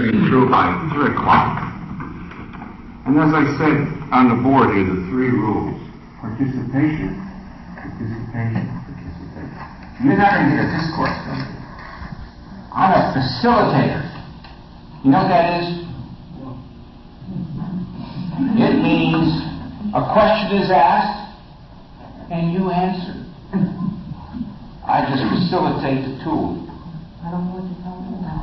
carrying through by 3 o'clock. And as I said on the board here, the 3 rules. Participation. You're not going to get a discourse from me. I'm a facilitator. You know what that is? It means a question is asked and you answer. I just facilitate the tool. I don't know what you're talking about.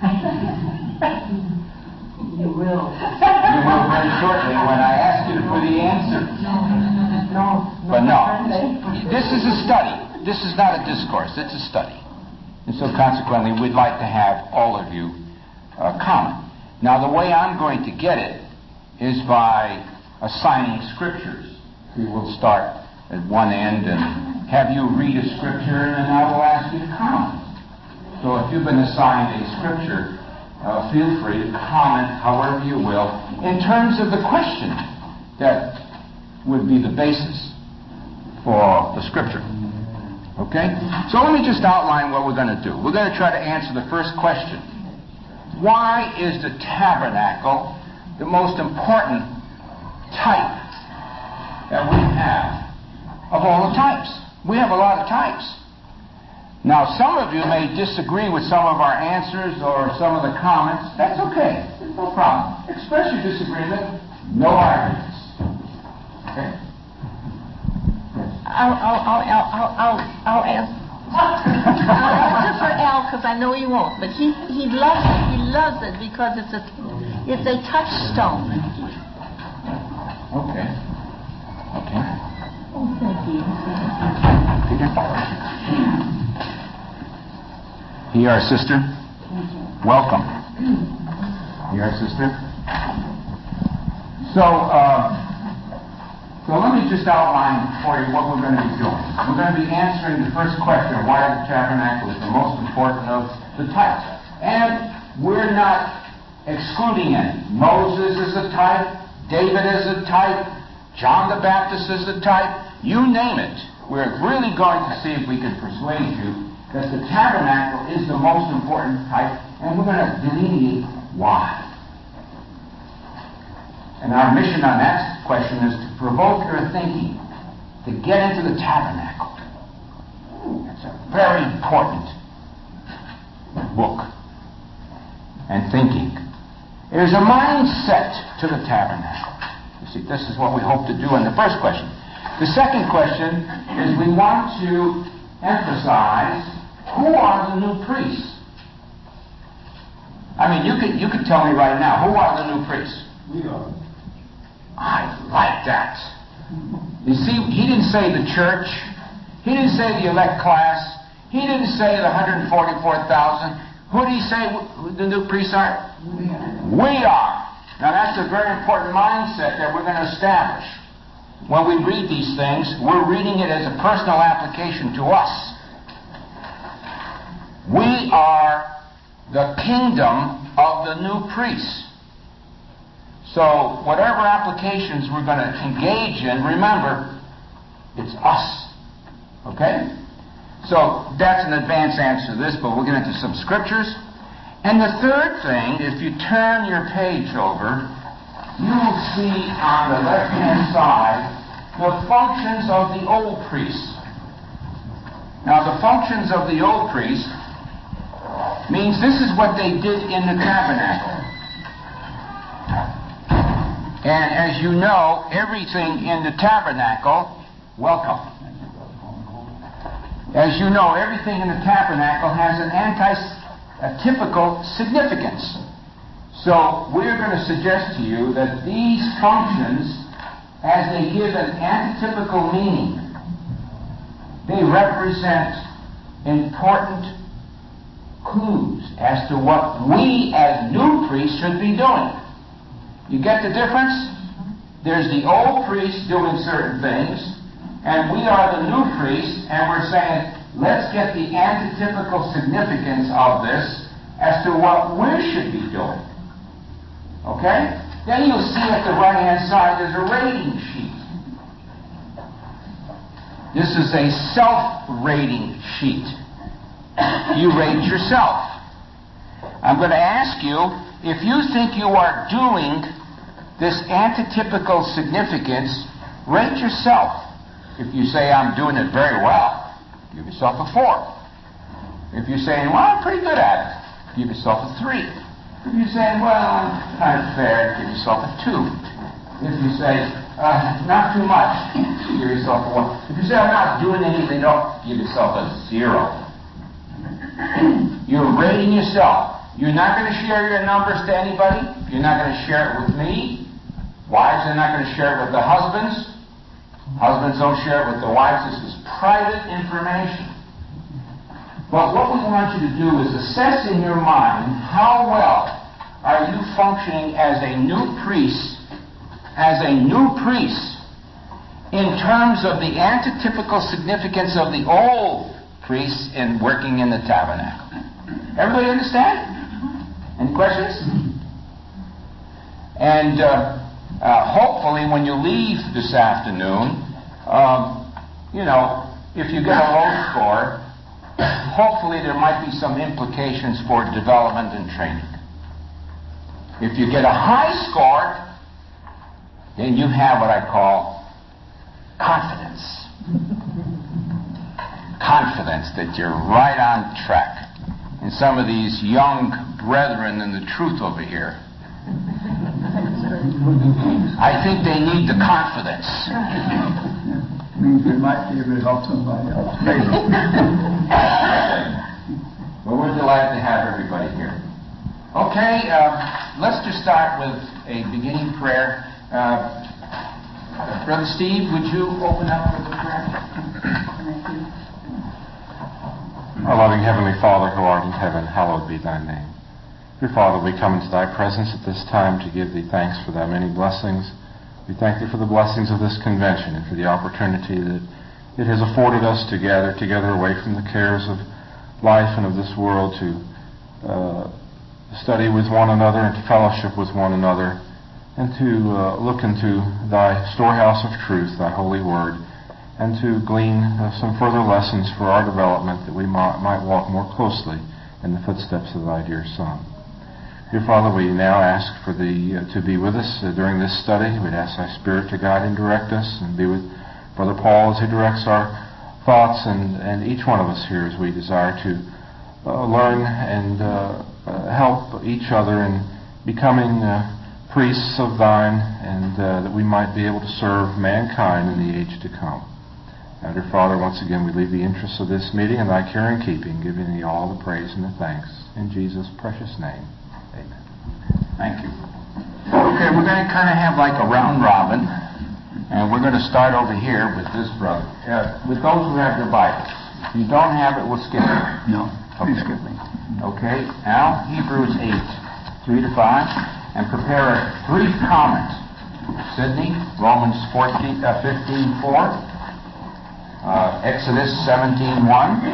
You will. You will very shortly when I ask you for the answer. No. But no. This is a study. This is not a discourse. It's a study. And so consequently, we'd like to have all of you comment. Now, the way I'm going to get it is by assigning scriptures. We will start at one end and have you read a scripture, and then I will ask you to comment. So if you've been assigned a scripture, feel free to comment however you will in terms of the question that would be the basis for the scripture. Okay? So let me just outline what we're going to do. We're going to try to answer the first question. Why is the tabernacle the most important type that we have of all the types? We have a lot of types. Now, some of you may disagree with some of our answers or some of the comments. That's okay. There's no problem. Express your disagreement. No arguments. Okay? I'll answer. I'll answer for Al because I know he won't. But he loves it. He loves it because it's a touchstone. Okay. Oh, thank you. Here, our sister. Welcome. Here, our sister. So let me just outline for you what we're going to be doing. We're going to be answering the first question, why the tabernacle is the most important of the types. And we're not excluding any. Moses is a type. David is a type. John the Baptist is a type. You name it. We're really going to see if we can persuade you that the tabernacle is the most important type, and we're going to delineate why. And our mission on that question is to provoke your thinking, to get into the tabernacle. It's a very important book and thinking. There's a mindset to the tabernacle. You see, this is what we hope to do in the first question. The second question is we want to emphasize who are the new priests. I mean, you could tell me right now, who are the new priests? We are. I like that. You see, he didn't say the church. He didn't say the elect class. He didn't say the 144,000. Who did he say the new priests are? We are. Now that's a very important mindset that we're going to establish. When we read these things, we're reading it as a personal application to us. We are the kingdom of the new priests. So whatever applications we're going to engage in, remember, it's us. Okay? So that's an advanced answer to this, but we'll get into some scriptures. And the third thing, if you turn your page over, you will see on the left-hand side the functions of the old priests. Now, the functions of the old priests means this is what they did in the tabernacle. And as you know, everything in the tabernacle, welcome. As you know, everything in the tabernacle has a typical significance. So we're going to suggest to you that these functions, as they give an antitypical meaning, they represent important clues as to what we as new priests should be doing. You get the difference? There's the old priest doing certain things, and we are the new priests, and we're saying, let's get the antitypical significance of this as to what we should be doing. Okay? Then you'll see at the right-hand side there's a rating sheet. This is a self-rating sheet. You rate yourself. I'm going to ask you, if you think you are doing this antitypical significance, rate yourself. If you say, I'm doing it very well, give yourself a 4. If you're saying, well, I'm pretty good at it, give yourself a 3. If you say, well, I'm kind of fair, give yourself a 2. If you say, not too much, give yourself a 1. If you say, I'm not doing anything at all, give yourself a 0. You're rating yourself. You're not going to share your numbers to anybody. You're not going to share it with me. Wives are not going to share it with the husbands. Husbands don't share it with the wives. This is private information. But what we want you to do is assess in your mind how well are you functioning as a new priest, in terms of the antitypical significance of the old priests in working in the tabernacle. Everybody understand? Any questions? And hopefully when you leave this afternoon, if you get a low score, hopefully there might be some implications for development and training. If you get a high score, then you have what I call confidence. Confidence that you're right on track. And some of these young brethren in the truth over here, I think they need the confidence. Means we might be able to help somebody else. Well, we're delighted to have everybody here. Okay, let's just start with a beginning prayer. Brother Steve, would you open up with a prayer? Our loving Heavenly Father, who art in heaven, hallowed be thy name. Dear Father, we come into thy presence at this time to give thee thanks for thy many blessings. We thank thee for the blessings of this convention and for the opportunity that it has afforded us to gather together away from the cares of life and of this world to study with one another and to fellowship with one another and to look into thy storehouse of truth, thy holy word, and to glean some further lessons for our development that we might walk more closely in the footsteps of thy dear Son. Dear Father, we now ask for thee to be with us during this study. We'd ask thy Spirit to guide and direct us, and be with Brother Paul as he directs our thoughts, and each one of us here as we desire to learn and help each other in becoming priests of thine, and that we might be able to serve mankind in the age to come. Now, dear Father, once again we leave the interests of this meeting in thy care and keeping, giving thee all the praise and the thanks. In Jesus' precious name, amen. Thank you. Okay, we're going to kind of have like a round robin, and we're going to start over here with this brother. With those who have their Bibles. If you don't have it, we'll skip it. No, please skip me. Okay, Al, Hebrews 8, 3-5, and prepare a brief comment. Sidney, Romans 15:4. Exodus 17:1,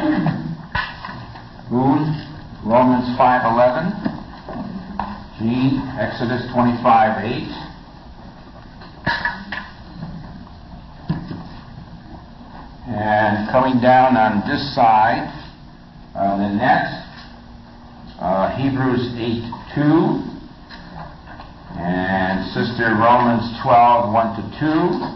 Boone, Romans 5:11, Gene, Exodus 25:8, and coming down on this side, Nanette, Hebrews 8:2, and Sister Romans 12:1-2.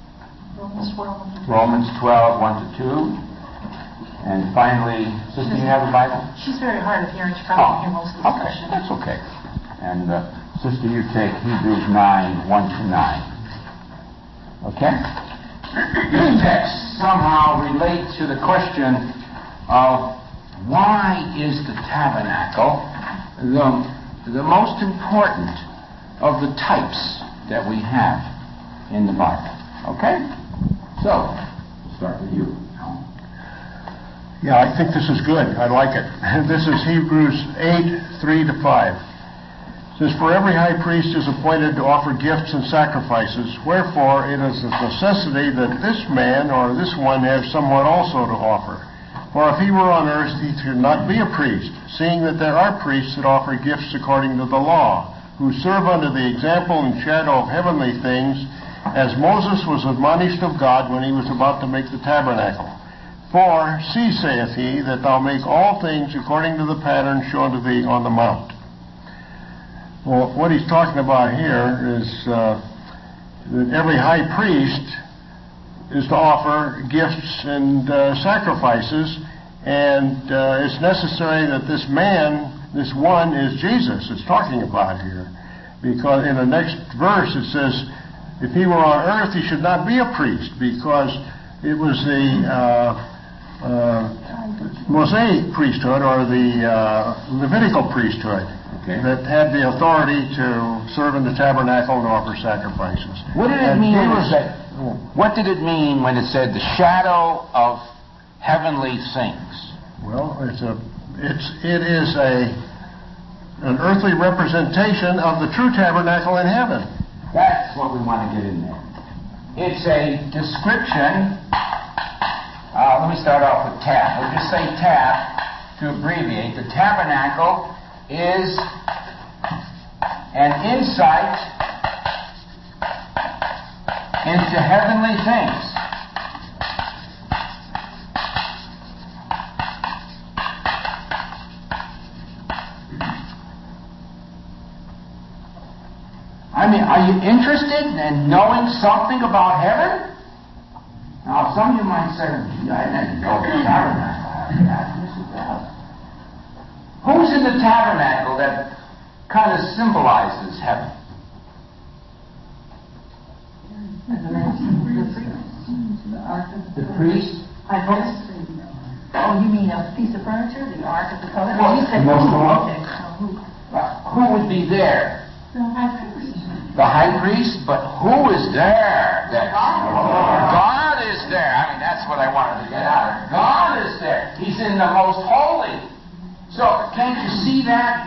Romans 12:1-2. And finally, Sister, you have a Bible? She's very hard of hearing. She probably hear most of the discussion. That's okay. And Sister, you take Hebrews 9:1-9. Okay? These texts somehow relate to the question of why is the tabernacle the most important of the types that we have in the Bible. Okay? So, we'll start with you. Yeah, I think this is good. I like it. This is Hebrews 8:3-5. It says, "For every high priest is appointed to offer gifts and sacrifices. Wherefore it is a necessity that this man or this one have somewhat also to offer. For if he were on earth, he should not be a priest, seeing that there are priests that offer gifts according to the law, who serve under the example and shadow of heavenly things, as Moses was admonished of God when he was about to make the tabernacle. For, see, saith he, that thou make all things according to the pattern shown to thee on the mount. Well, what he's talking about here is that every high priest is to offer gifts and sacrifices, and it's necessary that this man, this one, is Jesus. It's talking about here. Because in the next verse it says, if he were on earth, he should not be a priest, because it was the Mosaic priesthood, or the Levitical priesthood, that had the authority to serve in the tabernacle and offer sacrifices. What did it mean? What did it mean when it said the shadow of heavenly things? Well, it is an earthly representation of the true tabernacle in heaven. That's what we want to get in there. It's a description. Let me start off with TAB. We'll just say TAB to abbreviate. The tabernacle is an insight into heavenly things. I mean, are you interested in knowing something about heaven? Now, some of you might say, gee, I didn't know the tabernacle. Yes, it does. Who's in the tabernacle that kind of symbolizes heaven? The priest? Oh, you mean a piece of furniture? The Ark of the Covenant? Well, you said who would be there? The high priest. The high priest? But who is there? God is there. I mean, that's what I wanted to get out of it. God is there. He's in the most holy. So, can't you see that?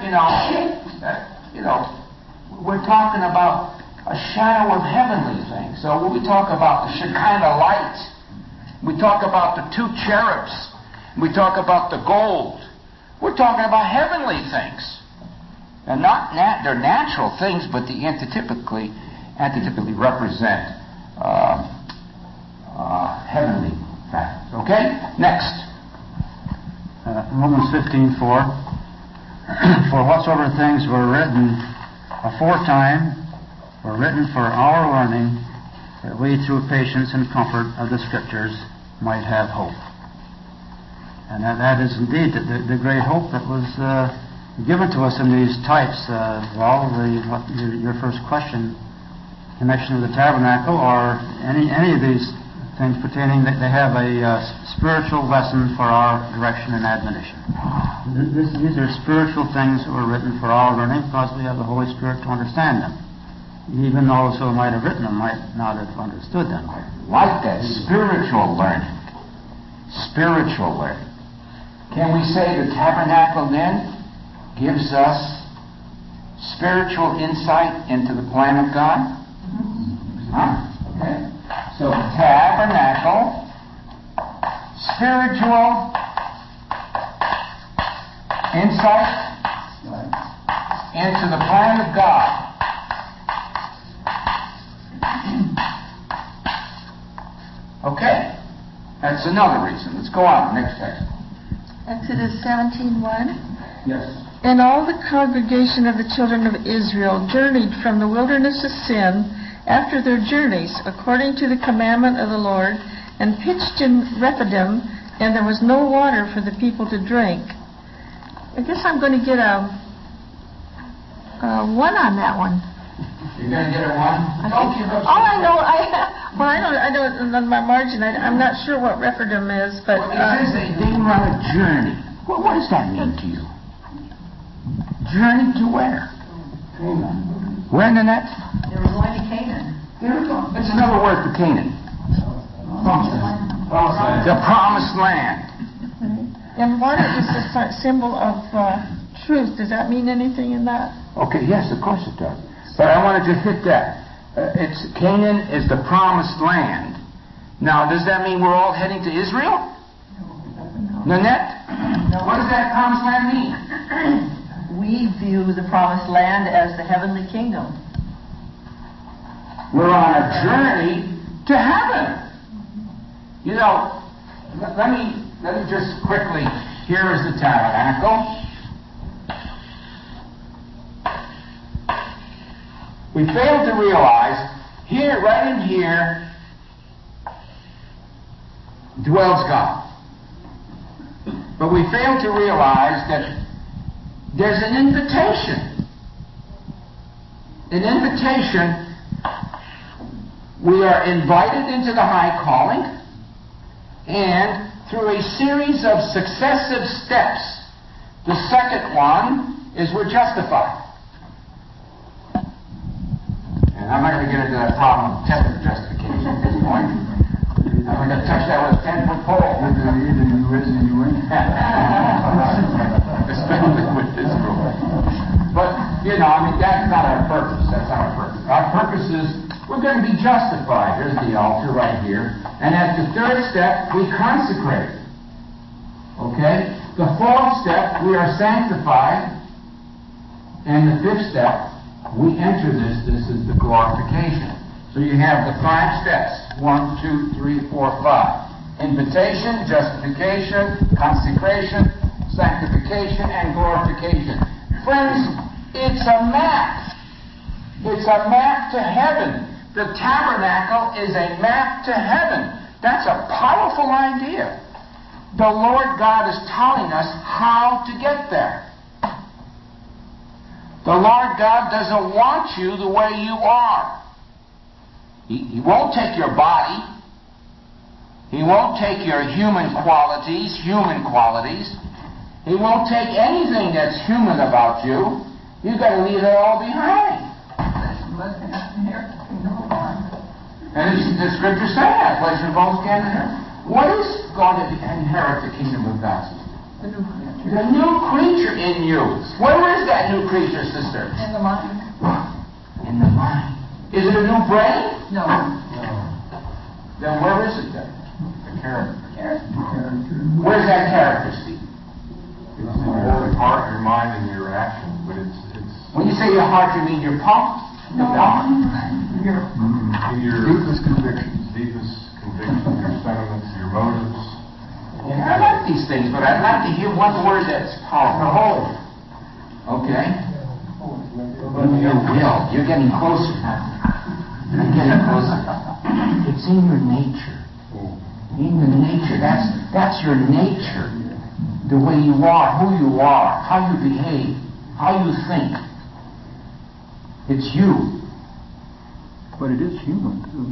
We're talking about a shadow of heavenly things. So when we talk about the Shekinah light, we talk about the two cherubs, we talk about the gold, we're talking about heavenly things. And they're natural things, but they antitypically represent heavenly factors. Okay? Next. Romans 15:4. For whatsoever things were written aforetime were written for our learning, that we through patience and comfort of the Scriptures might have hope. And that is indeed the great hope that was given to us in these types. Your first question, connection with the tabernacle, or any of these things pertaining, that they have a spiritual lesson for our direction and admonition. These are spiritual things that were written for our learning, because we have the Holy Spirit to understand them. Even those who might have written them might not have understood them. Like that, spiritual learning. Spiritual learning. Can we say the tabernacle then gives us spiritual insight into the plan of God? Okay. So tabernacle, spiritual insight into the plan of God. Okay. That's another reason. Let's go on. Next text. Exodus 17:1. Yes. And all the congregation of the children of Israel journeyed from the wilderness of Sin after their journeys, according to the commandment of the Lord, and pitched in Rephidim, and there was no water for the people to drink. I guess I'm going to get a 1 on that one. You're going to get a 1? Don't give up. All I know, I don't on my margin. I'm not sure what Rephidim is, but well, it says they were on a journey. Well, what does that mean to you? Journey to where? Where in the net? They were going to Canaan. It's another word for Canaan. The promised land. and water is a symbol of truth. Does that mean anything in that? Okay, yes, of course it does. But I wanted to hit that. Canaan is the promised land. Now, does that mean we're all heading to Israel? Nanette? What does that promised land mean? We view the promised land as the heavenly kingdom. We're on a journey to heaven. You know, let me just quickly, here is the tabernacle. We fail to realize, here, right in here, dwells God. But we fail to realize that there's an invitation. An invitation. We are invited into the high calling, and through a series of successive steps, the second one is we're justified. And I'm not going to get into that problem of temporary justification at this point. I'm going to touch that with a 10-foot pole. Either you raise or you win. Especially with this group. But, that's not our purpose. That's not our purpose. Our purpose is we're going to be justified. There's the altar right here. And at the third step, we consecrate. Okay? The fourth step, we are sanctified. And the fifth step, we enter this. This is the glorification. So you have the 5 steps. 1, 2, 3, 4, 5. Invitation, justification, consecration, sanctification, and glorification. Friends, it's a map. It's a map to heaven. The tabernacle is a map to heaven. That's a powerful idea. The Lord God is telling us how to get there. The Lord God doesn't want you the way you are. He won't take your body. He won't take your human qualities. He won't take anything that's human about you. You've got to leave it all behind. And the scriptures say that. Flesh and bones can't inherit. What is going to inherit the kingdom of God? The new creature in you. Where is that new creature, sister? In the mind. In the mind. Is it a new brain? No. Then where is it then? The character. Where's that character, Steve? It's in your heart, your mind, and your actions. But it's When you say your heart, you mean your pump? No. in your deepest convictions, your sentiments, your motives. Yeah, I like these things, but I'd like to hear one word that's powerful. Okay? Your will. You're getting closer now. You're getting closer. It's in your nature. In your nature. That's your nature. The way you are, who you are, how you behave, how you think. It's you. But it is human, too.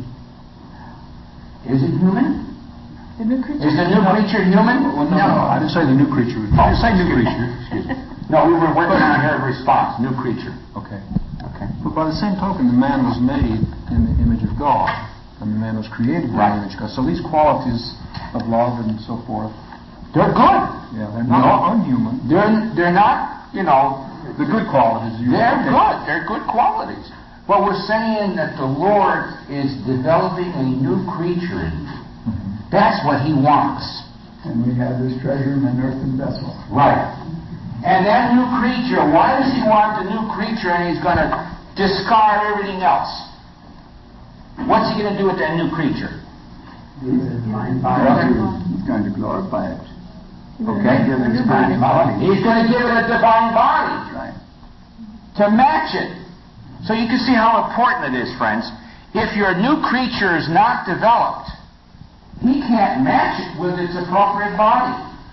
Is it human? The new creature. Is the new creature human? Well, no, I didn't say the new creature. I didn't say new creature. Excuse me. No, we were working on here in response. New creature. Okay. Okay. But by the same token, the man was made in the image of God. And the man was created in the image of God. So these qualities of love and so forth, they're good. yeah, they're not unhuman. They're not, The good qualities. they're good. They're good qualities. But we're saying that the Lord is developing a new creature in you. That's what He wants. And we have this treasure in an earthen vessel. Right. And that new creature, why does He want the new creature and He's going to discard everything else? What's He going to do with that new creature? He's going to glorify it. Okay? Give it a divine body. He's going to give it a divine body. Right. To match it. So you can see how important it is, friends. If your new creature is not developed, He can't match it with its appropriate body.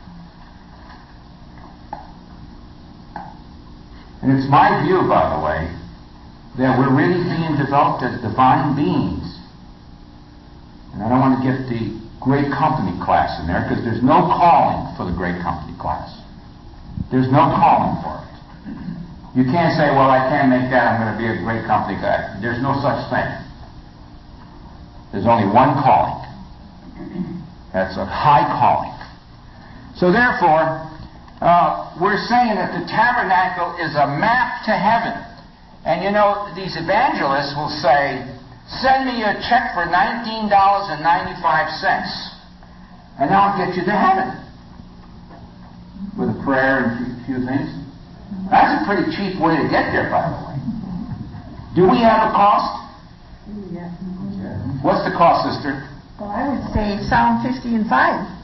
And it's my view, by the way, that we're really being developed as divine beings. And I don't want to get the great company class in there, because there's no calling for the great company class. There's no calling for it. You can't say, well, I can't make that, I'm going to be a great company guy. There's no such thing. There's only one calling. That's a high calling. So therefore, we're saying that the tabernacle is a map to heaven. And these evangelists will say, send me a check for $19.95 and I'll get you to heaven. With a prayer and a few things. That's a pretty cheap way to get there, by the way. Do we have a cost? Yeah. What's the cost, sister? Well, I would say Psalm 50 and 5.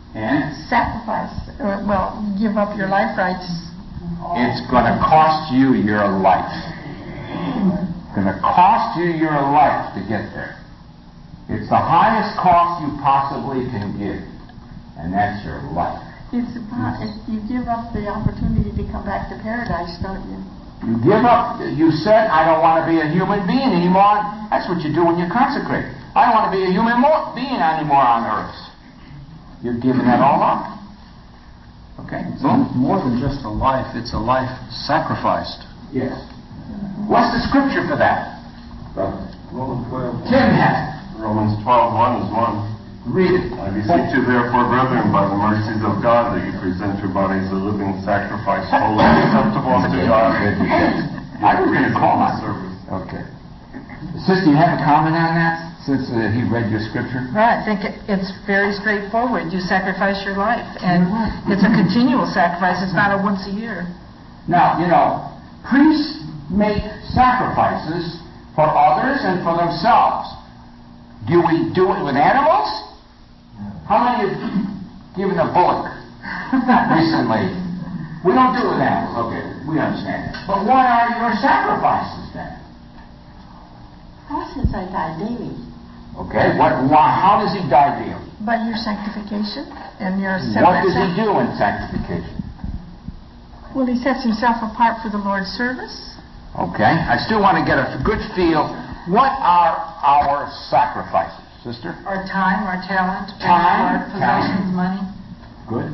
And sacrifice, give up your life rights. it's going to cost you your life. It's going to cost you your life to get there. It's the highest cost you possibly can give, and that's your life. It's about, you give up the opportunity to come back to paradise, don't you? You give up. You said, I don't want to be a human being anymore. That's what you do when you consecrate. I don't want to be a human being anymore on earth. You're giving that all up. Okay? It's more than just a life. It's a life sacrificed. Yes. What's the scripture for that? Romans 12. Tim has it. Romans 12:1 is one. Read it. I beseech you therefore, brethren, by the mercies of God, that you present your bodies a living sacrifice, holy, acceptable unto God. I was going to call on service. Okay. Sister, you have a comment on that, since he read your scripture? Well, I think it's very straightforward. You sacrifice your life, and it's a continual sacrifice. It's not a once a year. Now, priests make sacrifices for others and for themselves. Do we do it with animals? How many have given a bullock recently? We don't do it with animals. Okay, we understand that. But what are your sacrifices then? Paul says I die daily. Okay, how does he die daily? By your sanctification and your What does he do in sanctification? Well, he sets himself apart for the Lord's service. Okay, I still want to get a good feel. What are our sacrifices, sister? Our time, our talent, Time, our possessions, money. Good.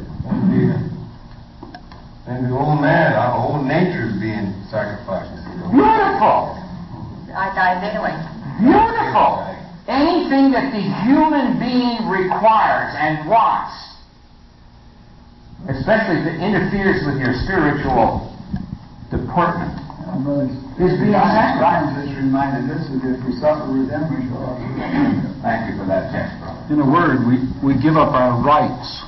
And the old man, our old nature is being sacrificed. Beautiful. I die daily. Beautiful. Anything that the human being requires and wants, especially if it interferes with your spiritual deportment, is being sacrificed. Just reminded us that if we suffer with them, we shall also. Thank you for that text, brother. In a word, we give up our rights.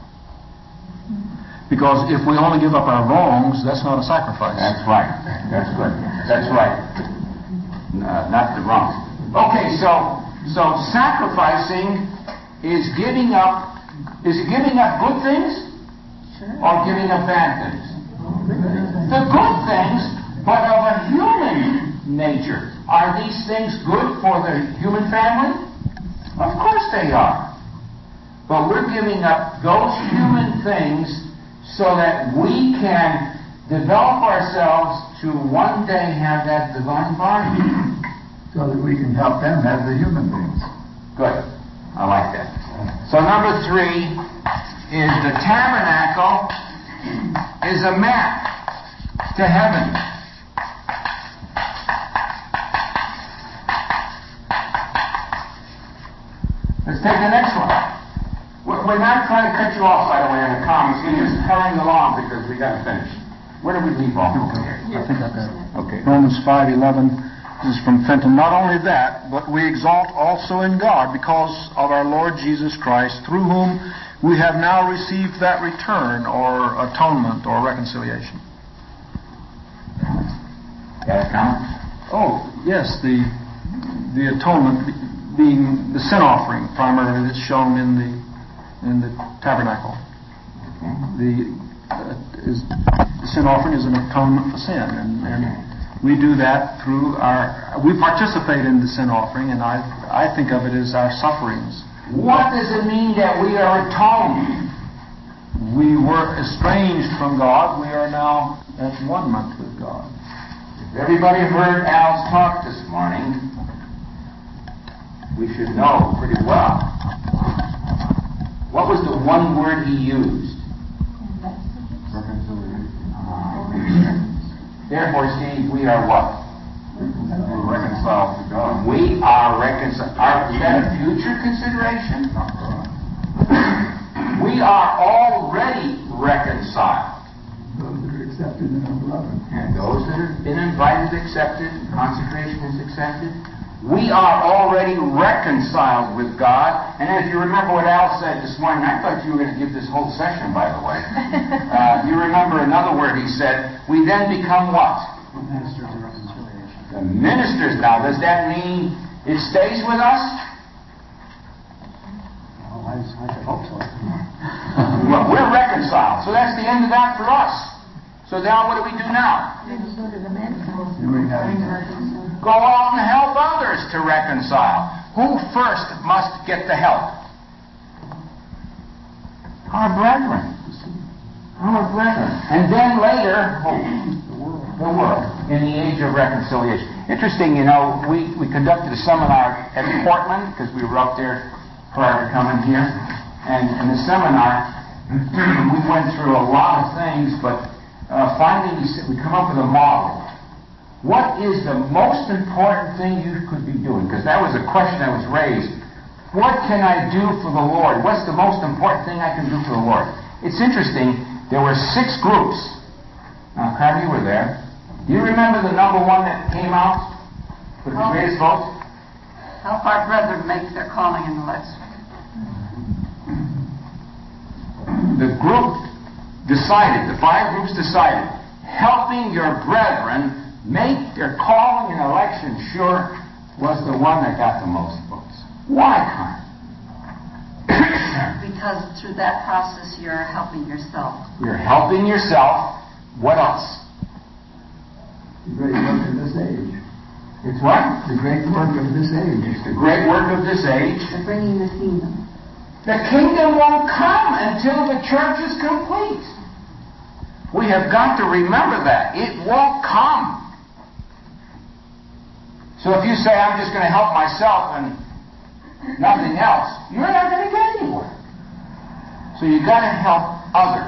Because if we only give up our wrongs, that's not a sacrifice. That's right. That's good. That's right. Not the wrong. Okay, so sacrificing is giving up. Is it giving up good things or giving up bad things? The good things, but of a human nature. Are these things good for the human family? Of course they are. But we're giving up those human things so that we can develop ourselves to one day have that divine body. So that we can help them have the human beings. Good. I like that. So number 3 is the tabernacle is a map to heaven. Let's take the next one. We're not trying to cut you off, by the way, on the comments. We're just hurrying along because we got to finish. Where do we leave off? I think I got it. Okay. Romans 5:11. This is from Fenton. Not only that, but we exalt also in God because of our Lord Jesus Christ, through whom we have now received that return or atonement or reconciliation. Got a comment? Oh, yes, the atonement being the sin offering primarily that's shown in the tabernacle. The sin offering is an atonement for sin, and we do that through we participate in the sin offering, and I think of it as our sufferings. What does it mean that we are atoned? We were estranged from God. We are now at one with God. Everybody heard Al's talk this morning. We should know pretty well. What was the one word he used? Therefore, Steve, we are what? We're reconciled to God. We are reconciled. Is that a future consideration? We are already reconciled. Those that are accepted in our beloved. And those that have been invited, accepted, consecration is accepted. We are already reconciled with God. And if you remember what Al said this morning, I thought you were going to give this whole session, by the way. You remember another word he said, we then become what? Ministers of reconciliation. The ministers. Now, does that mean it stays with us? Oh, I hope so. reconciled. So that's the end of that for us. So now what do we do now? Go out and help others to reconcile. Who first must get the help? Our brethren. Our brethren. And then later, the world, in the age of reconciliation. Interesting, we conducted a seminar at Portland, because we were up there prior to coming here. And in the seminar, we went through a lot of things, but finally we come up with a model. What is the most important thing you could be doing? Because that was a question that was raised. What can I do for the Lord? What's the most important thing I can do for the Lord? It's interesting. There were 6 groups. Now, Carmen, you were there. Do you remember the number one that came out with the greatest vote? Help our brethren make their calling and election. The group decided, the 5 groups decided, helping your brethren make their calling and election sure was the one that got the most votes. Why, Carmen? Because through that process you're helping yourself. You're helping yourself. What else? The great work of this age. It's what? The great work of this age. It's the great work of this age. The bringing the kingdom. The kingdom won't come until the church is complete. We have got to remember that. It won't come. So if you say, I'm just going to help myself and nothing else, you're not going to get anywhere. So you've got to help others.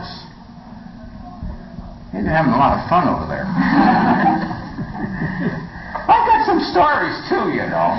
You're having a lot of fun over there. I've got some stories too,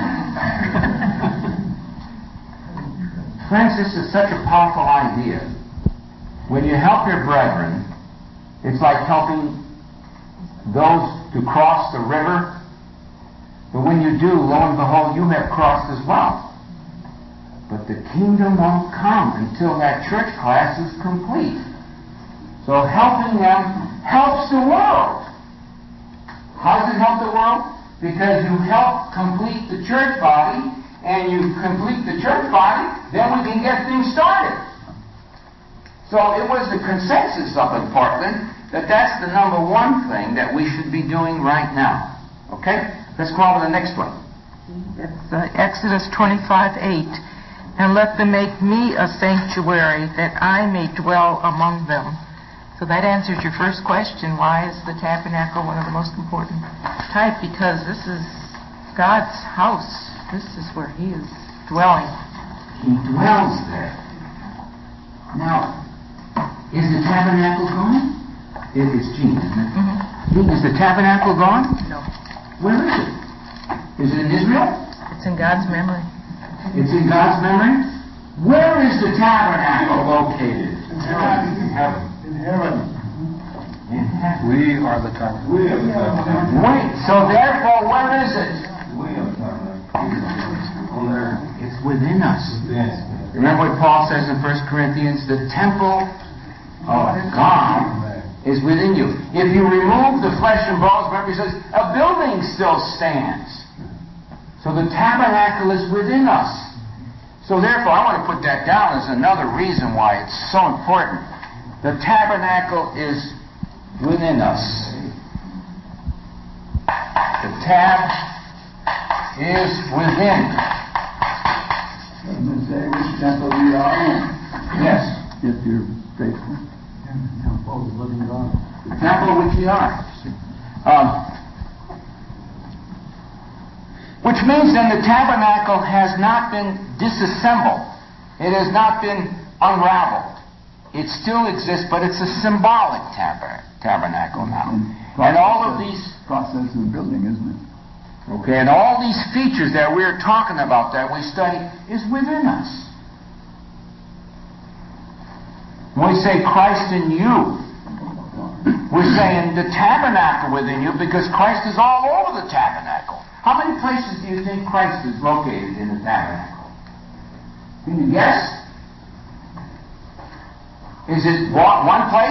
Friends, this is such a powerful idea. When you help your brethren, it's like helping those to cross the river. But when you do, lo and behold, you have crossed as well. But the kingdom won't come until that church class is complete. So helping them helps the world. How does it help the world? Because you help complete the church body, and you complete the church body, then we can get things started. So it was the consensus up in Portland that that's the number one thing that we should be doing right now. Okay? Let's go on to the next one. It's Exodus 25:8. And let them make me a sanctuary that I may dwell among them. So that answers your first question. Why is the tabernacle one of the most important type? Because this is God's house. This is where He is dwelling. He dwells there. Now, is the tabernacle gone? It is Gene, isn't it? Mm-hmm. Is the tabernacle gone? No. Where is it? Is it in Israel? It's in God's memory. It's in God's memory? Where is the tabernacle located? In heaven. In heaven. In heaven. We are the tabernacle. We are the tabernacle. Wait, so therefore, where is it? We are the tabernacle. It's within us. Remember what Paul says in 1 Corinthians? The temple of God is within you. If you remove the flesh and bones, remember he says, a building still stands. So the tabernacle is within us. So therefore, I want to put that down as another reason why it's so important. The tabernacle is within us. The tab is within. Doesn't it say which temple we are? Yes. If you're faithful. The temple which we are. Which means then the tabernacle has not been disassembled. It has not been unraveled. It still exists, but it's a symbolic tabernacle now. And all of these... Process of building, isn't it? Okay, and all these features that we're talking about that we study is within us. When we say Christ in you, we're saying the tabernacle within you because Christ is all over the tabernacle. How many places do you think Christ is located in the tabernacle? Can you guess? Is it one place?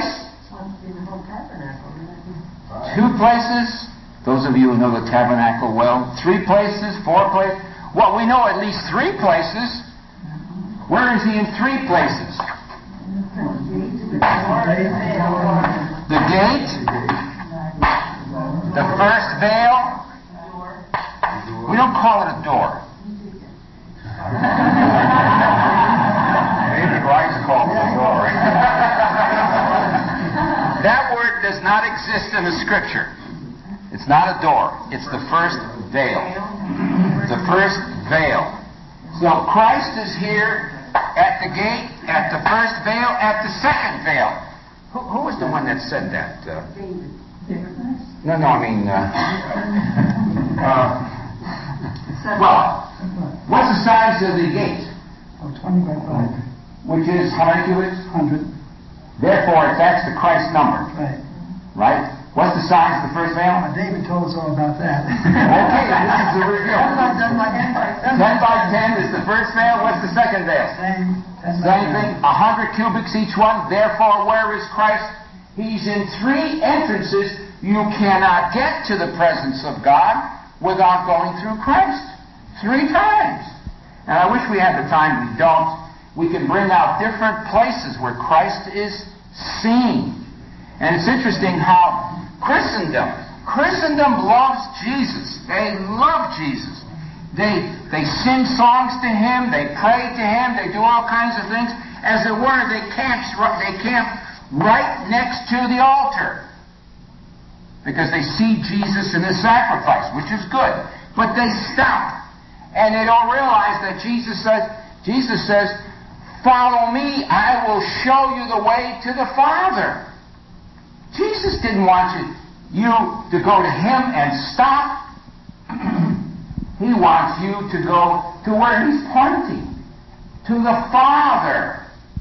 Two places? Those of you who know the tabernacle well. 3 places? 4 places? Well, we know at least 3 places. Where is he in 3 places? The gate, the first veil. We don't call it a door. David Rice called it a door. That word does not exist in the Scripture. It's not a door. It's the first veil. The first veil. So Christ is here at the gate, at the first veil, at the second veil. Who was the one that said that? Well, what's the size of the gate? 20 by 5. Which is how many cubits? 100. Therefore, that's the Christ number. Right. Right? What's the size of the first veil? David told us all about that. Okay, this is the review. 10 by 10 is the first veil. What's the second veil? Same thing. 100 cubics each one. Therefore, where is Christ? He's in 3 entrances. You cannot get to the presence of God without going through Christ. 3 times. And I wish we had the time. We don't. We can bring out different places where Christ is seen. And it's interesting how Christendom loves Jesus. They love Jesus. They sing songs to Him. They pray to Him. They do all kinds of things. As it were, they camp right next to the altar because they see Jesus in His sacrifice, which is good. But they stop, and they don't realize that Jesus says, "Follow me. I will show you the way to the Father." Jesus didn't want you to go to Him and stop. He wants you to go to where He's pointing, to the Father.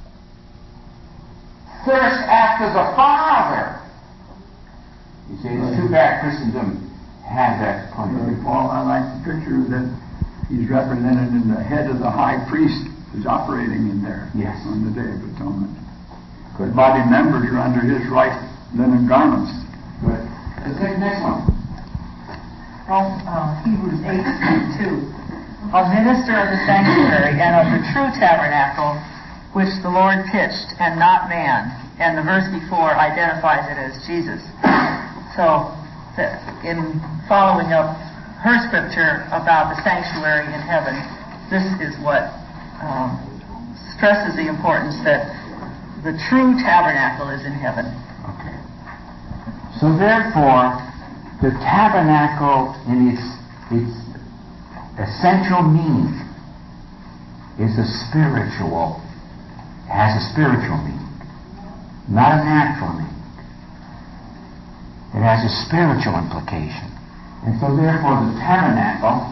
Thirst after the Father. You see, it's too bad Christendom has that point. Paul, I like the picture that he's represented in the head of the high priest who's operating in there. Yes. On the Day of Atonement. Good. Body members are under his right linen garments. Good. Let's take the next one. Hebrews 8:2. A minister of the sanctuary and of the true tabernacle, which the Lord pitched, and not man. And the verse before identifies it as Jesus. So, in following up her scripture about the sanctuary in heaven, this is what stresses the importance that the true tabernacle is in heaven. Okay. So therefore, the tabernacle in its essential meaning has a spiritual meaning, not a natural meaning. It has a spiritual implication. And so therefore the tabernacle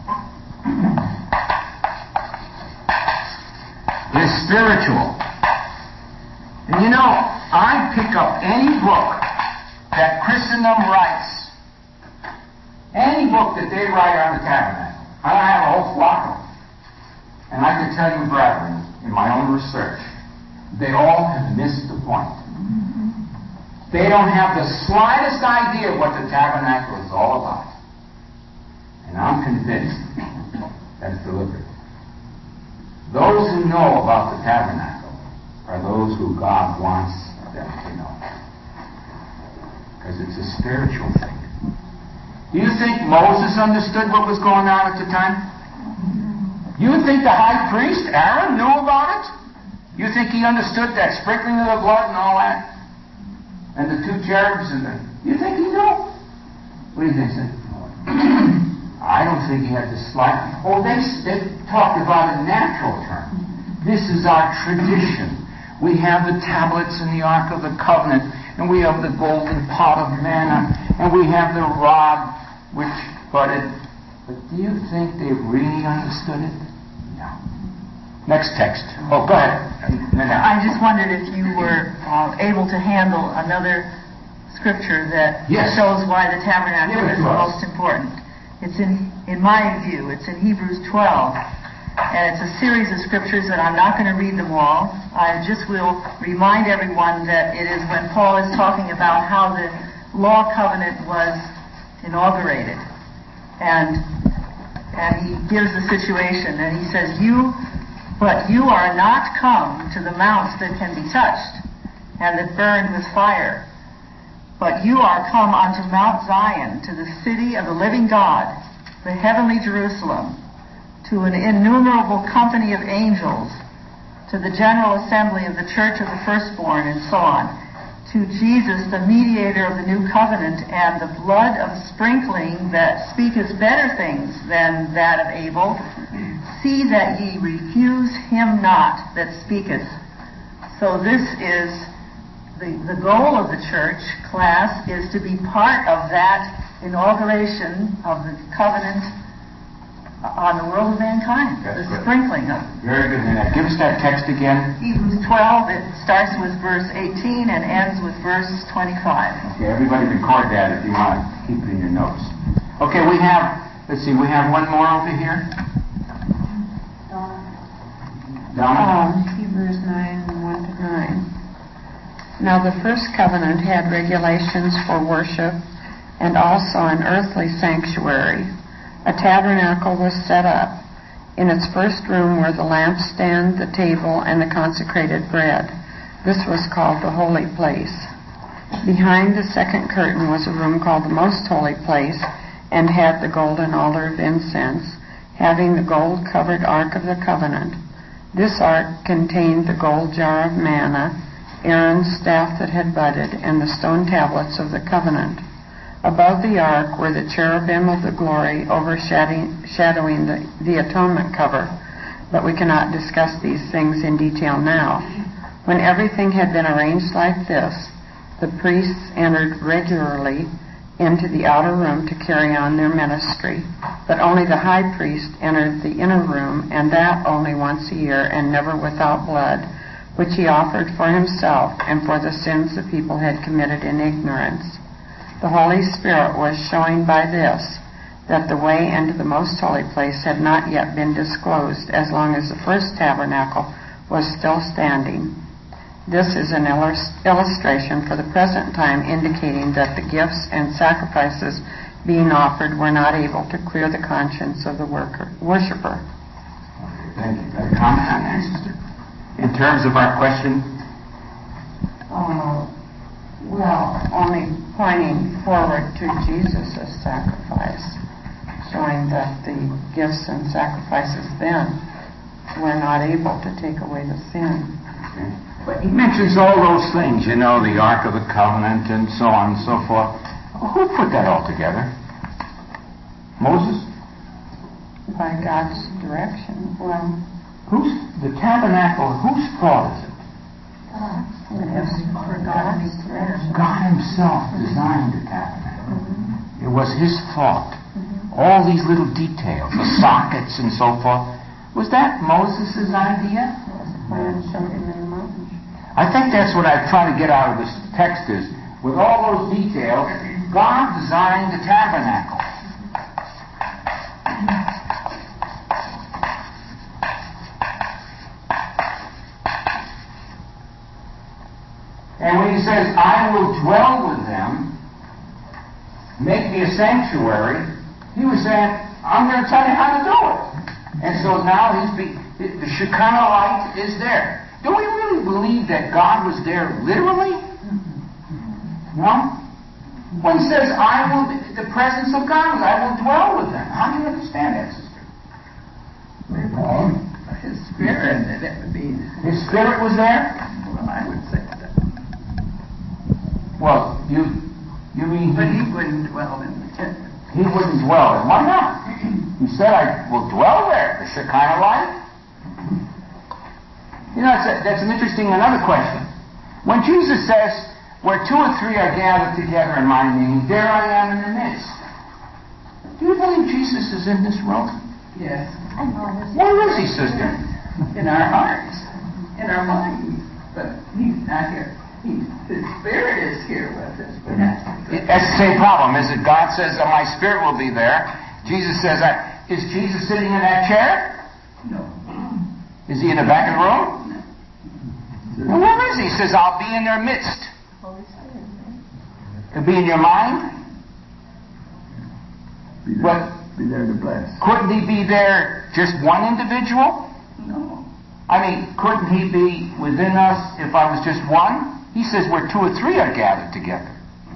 is spiritual. And you know, I pick up any book that Christendom writes, any book that they write on the tabernacle. I have a whole flock of them. And I can tell you, brethren, in my own research, they all have missed the point. They don't have the slightest idea what the tabernacle is all about. And I'm convinced that it's deliberate. Those who know about the tabernacle are those who God wants them to know. Because it's a spiritual thing. Do you think Moses understood what was going on at the time? You think the high priest, Aaron, knew about it? You think he understood that sprinkling of the blood and all that? And the 2 cherubs and you think he knew? What do you think, sir? I don't think he had the slight... Oh, they talked about a natural term. This is our tradition. We have the tablets in the Ark of the Covenant, and we have the golden pot of manna, and we have the rod which budded. But do you think they really understood it? No. Next text. Oh, go ahead. I just wondered if you were able to handle another scripture that shows why the tabernacle is the most important. It's in my view, it's in Hebrews 12. And it's a series of scriptures that I'm not going to read them all. I just will remind everyone that it is when Paul is talking about how the law covenant was inaugurated. And he gives the situation, and he says, But you are not come to the mount that can be touched, and that burned with fire. But you are come unto Mount Zion, to the city of the living God, the heavenly Jerusalem, to an innumerable company of angels, to the general assembly of the church of the firstborn, and so on, to Jesus, the mediator of the new covenant, and the blood of sprinkling that speaketh better things than that of Abel. See that ye refuse him not that speaketh. So this is the goal of the church class, is to be part of that inauguration of the covenant on the world of mankind, the sprinkling of it. Very good. Now, give us that text again. Hebrews 12, it starts with verse 18 and ends with verse 25. Okay, everybody record that if you want to keep it in your notes. Okay, we have one more over here. Hebrews 9, 1 to 9. Now the first covenant had regulations for worship and also an earthly sanctuary. A tabernacle was set up. In its first room were the lampstand, the table, and the consecrated bread. This was called the holy place. Behind the second curtain was a room called the most holy place, and had the golden altar of incense, having the gold-covered ark of the covenant. This ark contained the gold jar of manna, Aaron's staff that had budded, and the stone tablets of the covenant. Above the ark were the cherubim of the glory overshadowing the atonement cover, but we cannot discuss these things in detail now. When everything had been arranged like this, the priests entered regularly into the outer room to carry on their ministry, but only the high priest entered the inner room, and that only once a year, and never without blood, which he offered for himself and for the sins the people had committed in ignorance. The Holy Spirit was showing by this that the way into the most holy place had not yet been disclosed as long as the first tabernacle was still standing. This is an illustration for the present time, indicating that the gifts and sacrifices being offered were not able to clear the conscience of the worshiper. Thank you. A comment on that, sister? In terms of our question? Only pointing forward to Jesus' sacrifice, showing that the gifts and sacrifices then were not able to take away the sin. Okay. But he mentions all those things, the Ark of the Covenant and so on and so forth. Who put that all together? Moses? By God's direction. Well, the tabernacle, whose fault is it? God himself designed the tabernacle. Mm-hmm. It was his fault. Mm-hmm. All these little details, the sockets and so forth, was that Moses' idea? I think that's what I'm trying to get out of this text is, with all those details, God designed the tabernacle. And when he says, I will dwell with them, make me a sanctuary, he was saying, I'm going to tell you how to do it. And so now the Shekinah light is there. Do we really believe that God was there literally? No? When he says, the presence of God, I will dwell with them. How do you understand that, sister? His spirit, that would be. His spirit was there? Well, I would say that. Well, you mean But he wouldn't dwell in the tent. He wouldn't dwell in. Why not? He said, I will dwell there. The Shekinah light. That's an interesting another question. When Jesus says, where two or three are gathered together in my name, there I am in the midst. Do you believe Jesus is in this room? Yes. Where is he, sister? In our hearts. In our minds. But he's not here. His spirit is here with us. But that's the same problem, is it? God says, my spirit will be there. Jesus says, is Jesus sitting in that chair? No. Is he in the back of the room? Well, where is he? He says, I'll be in their midst. Holy Spirit, right? He'll be in your mind? Be there to bless. Couldn't he be there just one individual? No. I mean, couldn't he be within us if I was just one? He says where 2 or 3 are gathered together.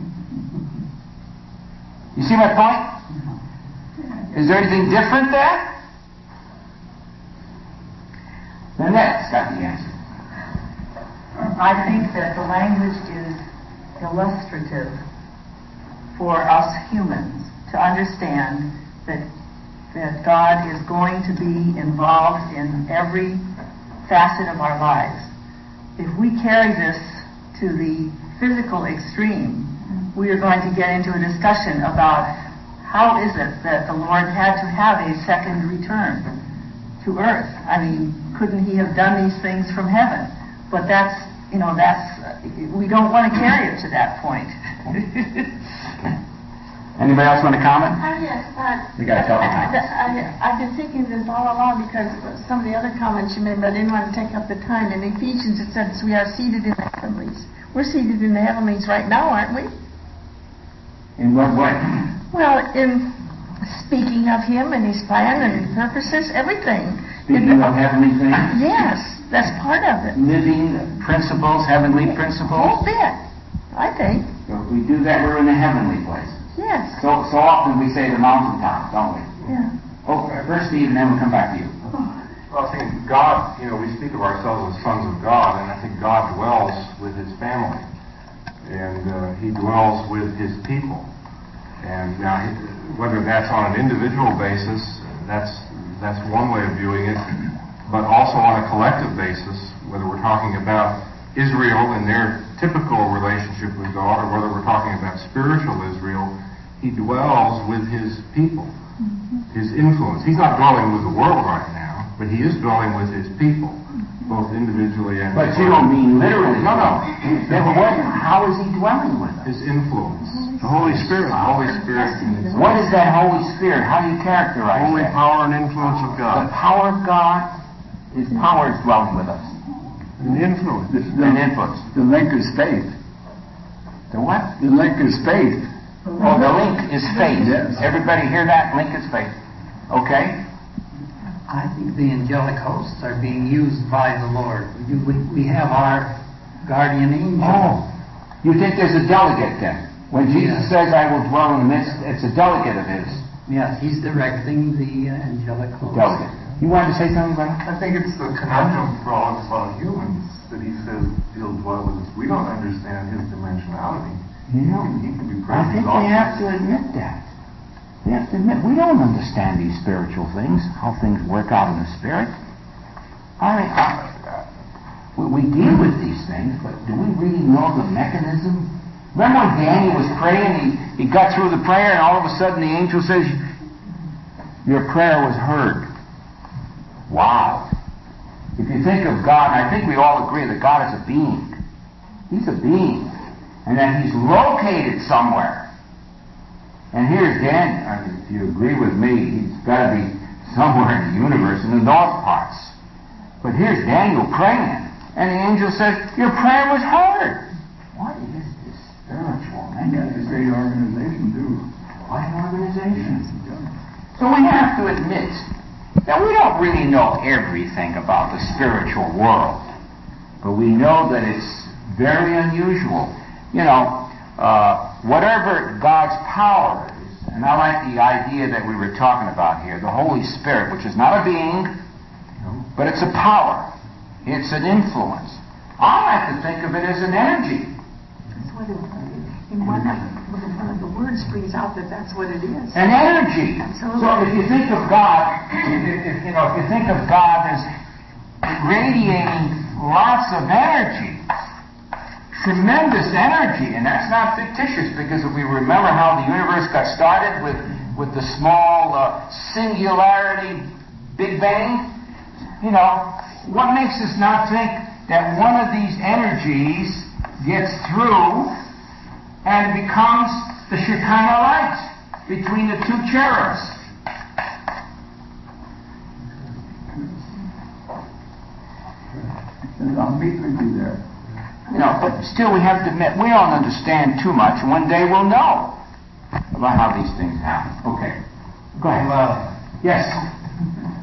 You see my point? Is there anything different there? Lynette's got the answer. I think that the language is illustrative for us humans to understand that God is going to be involved in every facet of our lives. If we carry this to the physical extreme, we are going to get into a discussion about how is it that the Lord had to have a second return to earth. I mean, couldn't he have done these things from heaven? But we don't want to carry it to that point. Anybody else want to comment? Yes. We got a couple times. I've been thinking this all along because some of the other comments you made, but I didn't want to take up the time. In Ephesians it says we are seated in the heavenlies. We're seated in the heavenlies right now, aren't we? In what way? Well, in speaking of Him and His plan and His purposes, everything. Speaking of heavenly things? Yes, that's part of it. Living principles, heavenly principles? Whole bit, I think. So if we do that, we're in the heavenly places. Yes. So often we say the mountaintop, don't we? Yeah. Oh, first Steve, and then we'll come back to you. Well, I think God, we speak of ourselves as sons of God, and I think God dwells with His family. And He dwells with His people. And now, whether that's on an individual basis, that's one way of viewing it, but also on a collective basis, whether we're talking about Israel and their typical relationship with God, or whether we're talking about spiritual Israel, He dwells with His people, His influence. He's not dwelling with the world right now, but He is dwelling with His people, both individually and... But you don't mean literally. No. How is He dwelling with us? His influence. The Holy Spirit. Holy Spirit. What is that Holy Spirit? How do you characterize Holy that? power and influence of The God. power of God, His power is dwelling with us. And the influence. And influence. The link is faith. The what? The link is faith. Oh, the link is faith. Yes. Everybody hear that? Link is faith. Okay? I think the angelic hosts are being used by the Lord. We have our guardian angel. Oh. You think there's a delegate then? When Jesus says, I will dwell in the midst, it's a delegate of His. Yes, He's directing the angelic hosts. Delegate. You wanted to say something, brother? I think it's the conundrum for all of us fellow humans that He says He'll dwell with us. We don't understand His dimensionality. You know, He can be I present think we have to admit that. We have to admit, we don't understand these spiritual things, how things work out in the Spirit. We deal with these things, but do we really know the mechanism? Remember when Daniel was praying, he got through the prayer, and all of a sudden the angel says, your prayer was heard. Wow. If you think of God, and I think we all agree that God is a being. He's a being. And that He's located somewhere. And here's Daniel. I mean, if you agree with me, he's got to be somewhere in the universe, in the north parts. But here's Daniel praying. And the angel said, your prayer was heard. What is this spiritual mechanism? Yeah, it's a great organization, too. What an organization. So we have to admit that we don't really know everything about the spiritual world. But we know that it's very unusual. Whatever God's power is, and I like the idea that we were talking about here, the Holy Spirit, which is not a being, but it's a power. It's an influence. I like to think of it as an energy. That's what one of the words brings out that's what it is. An energy. Absolutely. So if you think of God, if you think of God as radiating lots of energy, tremendous energy, and that's not fictitious, because if we remember how the universe got started with the small singularity Big Bang, what makes us not think that one of these energies gets through and becomes the Shekinah light between the two cherubs? I'll meet with you there. But still we have to admit, we don't understand too much. One day we'll know about how these things happen. Okay. Go ahead. Yes.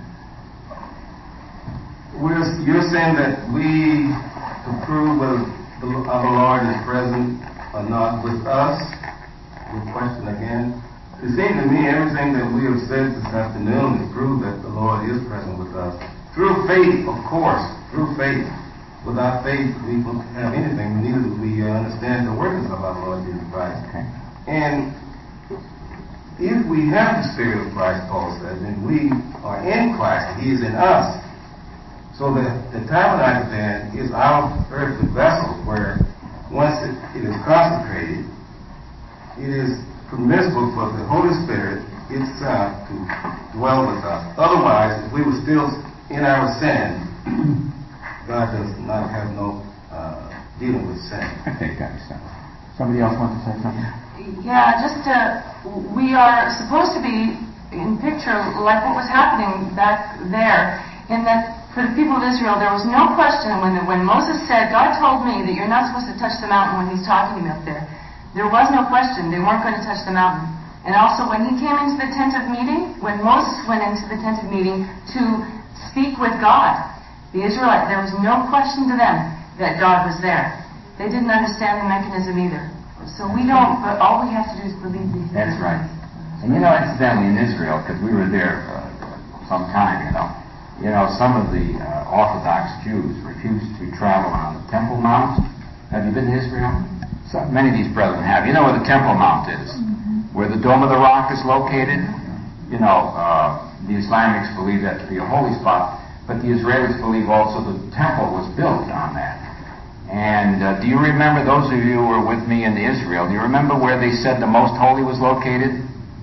You're saying that we can prove whether our Lord is present or not with us? Good question again. It seems to me everything that we have said this afternoon is proof that the Lord is present with us. Through faith, of course, through faith. Without faith, we won't have anything. Neither do we understand the workings of our Lord Jesus Christ. Okay. And if we have the Spirit of Christ, Paul says, and we are in Christ, He is in us. So the tabernacle then is our earthly vessel where once it is consecrated, it is permissible for the Holy Spirit itself to dwell with us. Otherwise, if we were still in our sin, God does not have no dealing with sin. Okay, guys. Somebody else wants to say something? Yeah, just we are supposed to be in picture like what was happening back there, in that for the people of Israel, there was no question when Moses said, God told me that you're not supposed to touch the mountain when He's talking to me up there. There was no question. They weren't going to touch the mountain. And also when He came into the tent of meeting, when Moses went into the tent of meeting to speak with God, the Israelites, there was no question to them that God was there. They didn't understand the mechanism either. So we don't, but all we have to do is believe these things. That's right. And incidentally in Israel, because we were there some time, some of the Orthodox Jews refused to travel on the Temple Mount. Have you been to Israel? Many of these brethren have. You know where the Temple Mount is? Where the Dome of the Rock is located? The Islamics believe that to be a holy spot, but the Israelis believe also the temple was built on that. And do you remember, those of you who were with me in Israel, do you remember where they said the most holy was located?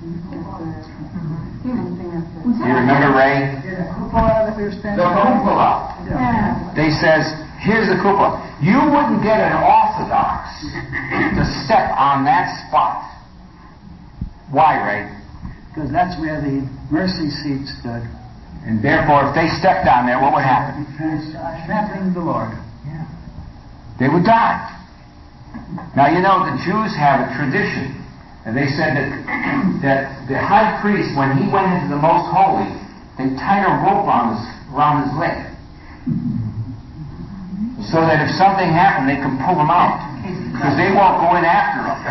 Do you remember, Ray? The cupola that we were standing The cupola. Yeah. They says, here's the cupola. You wouldn't get an Orthodox to step on that spot. Why, Ray? Because that's where the mercy seat stood. And therefore, if they stepped down there, what would happen? Trampling the Lord. Yeah. They would die. Now, the Jews have a tradition. And they said that the high priest, when he went into the most holy, they tied a rope around his leg. So that if something happened, they could pull him out. Because they won't go in after him.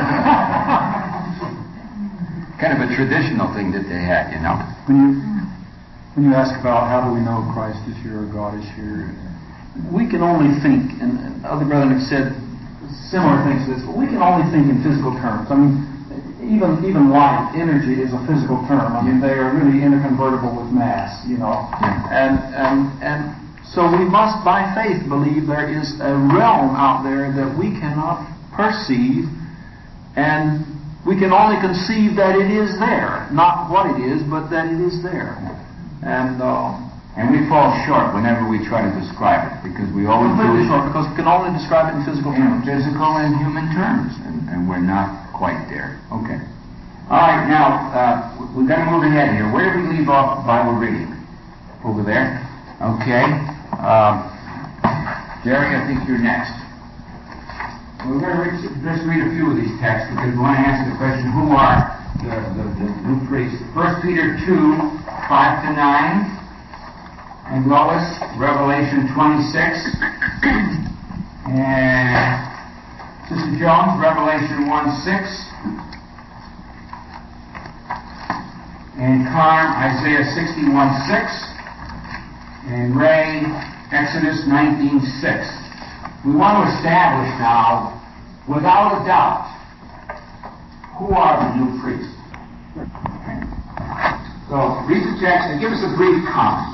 Kind of a traditional thing that they had, When you ask about how do we know Christ is here or God is here, we can only think, and other brethren have said similar things to this, but we can only think in physical terms. I mean, even light, energy is a physical term. I mean, they are really interconvertible with mass, And so we must, by faith, believe there is a realm out there that we cannot perceive, and we can only conceive that it is there. Not what it is, but that it is there. And we fall short whenever we try to describe it, because we always do it short, because we can only describe it in physical terms. Physical and human terms, and we're not quite there. Okay. All right, now, we've got to move ahead here. Where did we leave off Bible reading? Over there? Okay. Jerry, I think you're next. We're going to just read a few of these texts, because we want to answer the question, who are the new priests? 1 Peter 2, 5 to 9. And Lois, Revelation 26. And Sister Jones, Revelation 1:6. And Carm, Isaiah 61:6. And Ray, Exodus 19:6. We want to establish now, without a doubt, who are the new priests. So, read the text and give us a brief comment.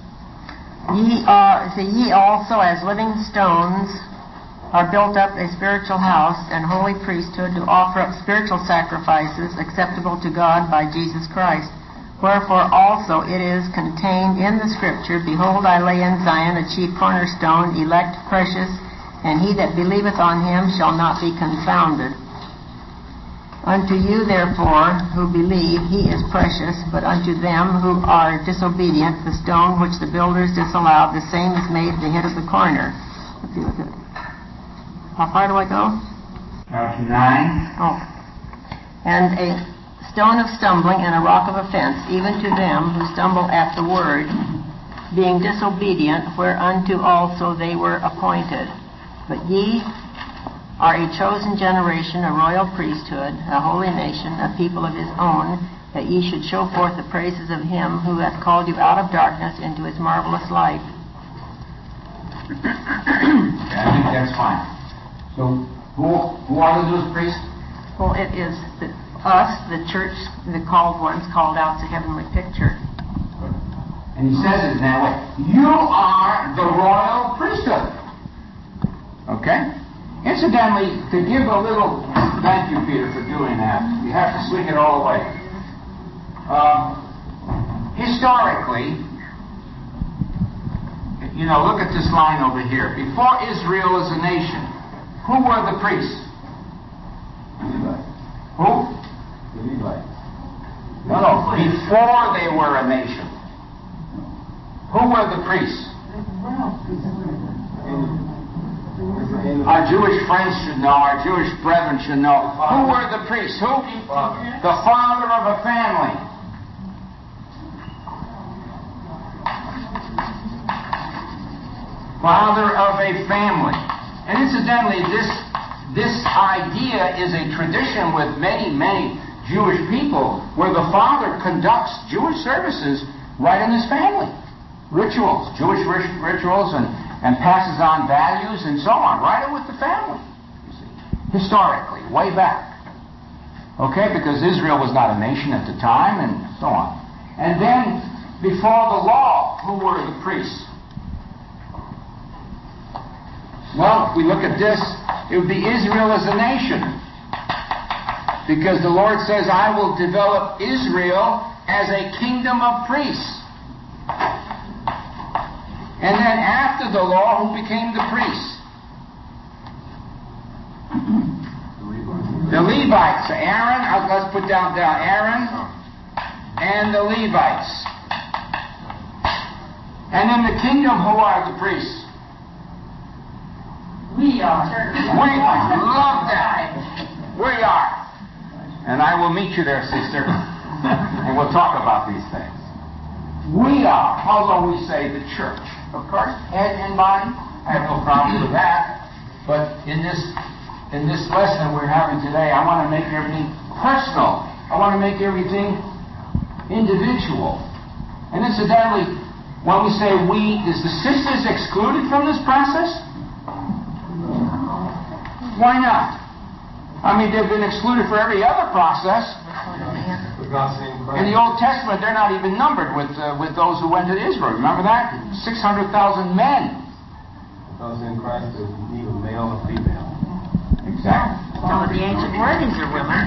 Ye also, as living stones, are built up a spiritual house and holy priesthood to offer up spiritual sacrifices acceptable to God by Jesus Christ. Wherefore also it is contained in the Scripture, Behold, I lay in Zion a chief cornerstone, elect, precious, and he that believeth on him shall not be confounded. Unto you, therefore, who believe, he is precious, but unto them who are disobedient, the stone which the builders disallowed, the same is made the head of the corner. Let's see what's it. How far do I go? To 9. Oh. And a stone of stumbling and a rock of offense, even to them who stumble at the word, being disobedient, whereunto also they were appointed. But ye are a chosen generation, a royal priesthood, a holy nation, a people of his own, that ye should show forth the praises of him who hath called you out of darkness into his marvelous light. I think that's fine. So, who are those priests? Well, it is us, the church, the called ones, called out to heavenly picture. And he says it in that way. You are the royal priesthood. Okay? Incidentally, to give a little thank you, Peter, for doing that. You have to swing it all away. Historically, look at this line over here. Before Israel is a nation, who were the priests? Who? The Levites. No. Before they were a nation, who were the priests? Our Jewish friends should know, our Jewish brethren should know. Who were the priests? Who? The father of a family. Father of a family. And incidentally, this idea is a tradition with many, many Jewish people where the father conducts Jewish services right in his family. Rituals, Jewish rituals, and passes on values and so on, right with the family, you see. Historically, way back. Okay, because Israel was not a nation at the time, and so on. And then, before the law, who were the priests? Well, if we look at this, it would be Israel as a nation. Because the Lord says, I will develop Israel as a kingdom of priests. And then after the law, who became the priests? The Levites. Aaron, let's put down Aaron and the Levites. And in the kingdom, who are the priests? We are. We love that. We are. And I will meet you there, sister. And we'll talk about these things. We are, although we say the church. Of course, head and body. I have no problem with that. But in this lesson we're having today, I want to make everything personal. I want to make everything individual. And incidentally, when we say we, is the sisters excluded from this process? Why not? I mean, they've been excluded for every other process. In the Old Testament, they're not even numbered with those who went to Israel. Remember that? 600,000 men. Because in Christ there's neither male nor female. Exactly. Some of the ancient writings are women.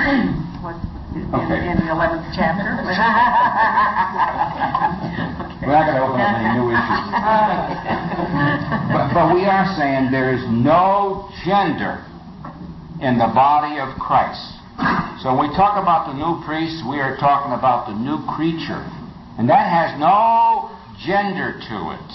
In the 11th chapter. We're not going to open up any new issues. But we are saying there is no gender in the body of Christ. So when we talk about the new priest, we are talking about the new creature. And that has no gender to it.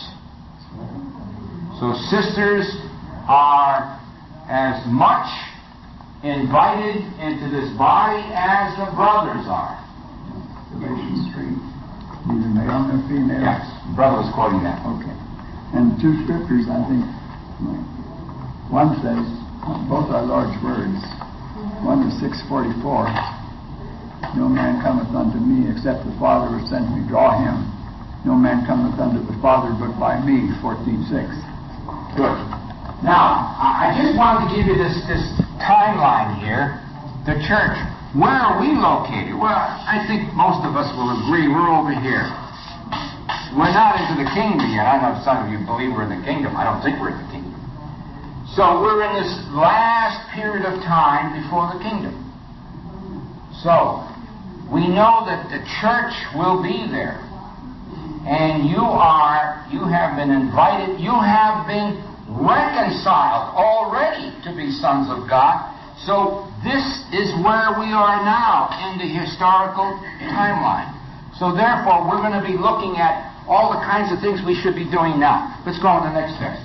So sisters are as much invited into this body as the brothers are. Galatians 3. Neither male nor female. Yes, the brother was quoting that. Okay. And two scriptures, I think. One says, both are large words. One is 6:44. No man cometh unto me except the Father who sent me draw him. No man cometh unto the Father but by me. 14:6. Good. Now, I just wanted to give you this timeline here. The church. Where are we located? Well, I think most of us will agree we're over here. We're not into the kingdom yet. I know some of you believe we're in the kingdom. I don't think we're in the kingdom. So we're in this last period of time before the kingdom. So we know that the church will be there. And you have been invited, you have been reconciled already to be sons of God. So this is where we are now in the historical timeline. So therefore, we're going to be looking at all the kinds of things we should be doing now. Let's go on to the next text.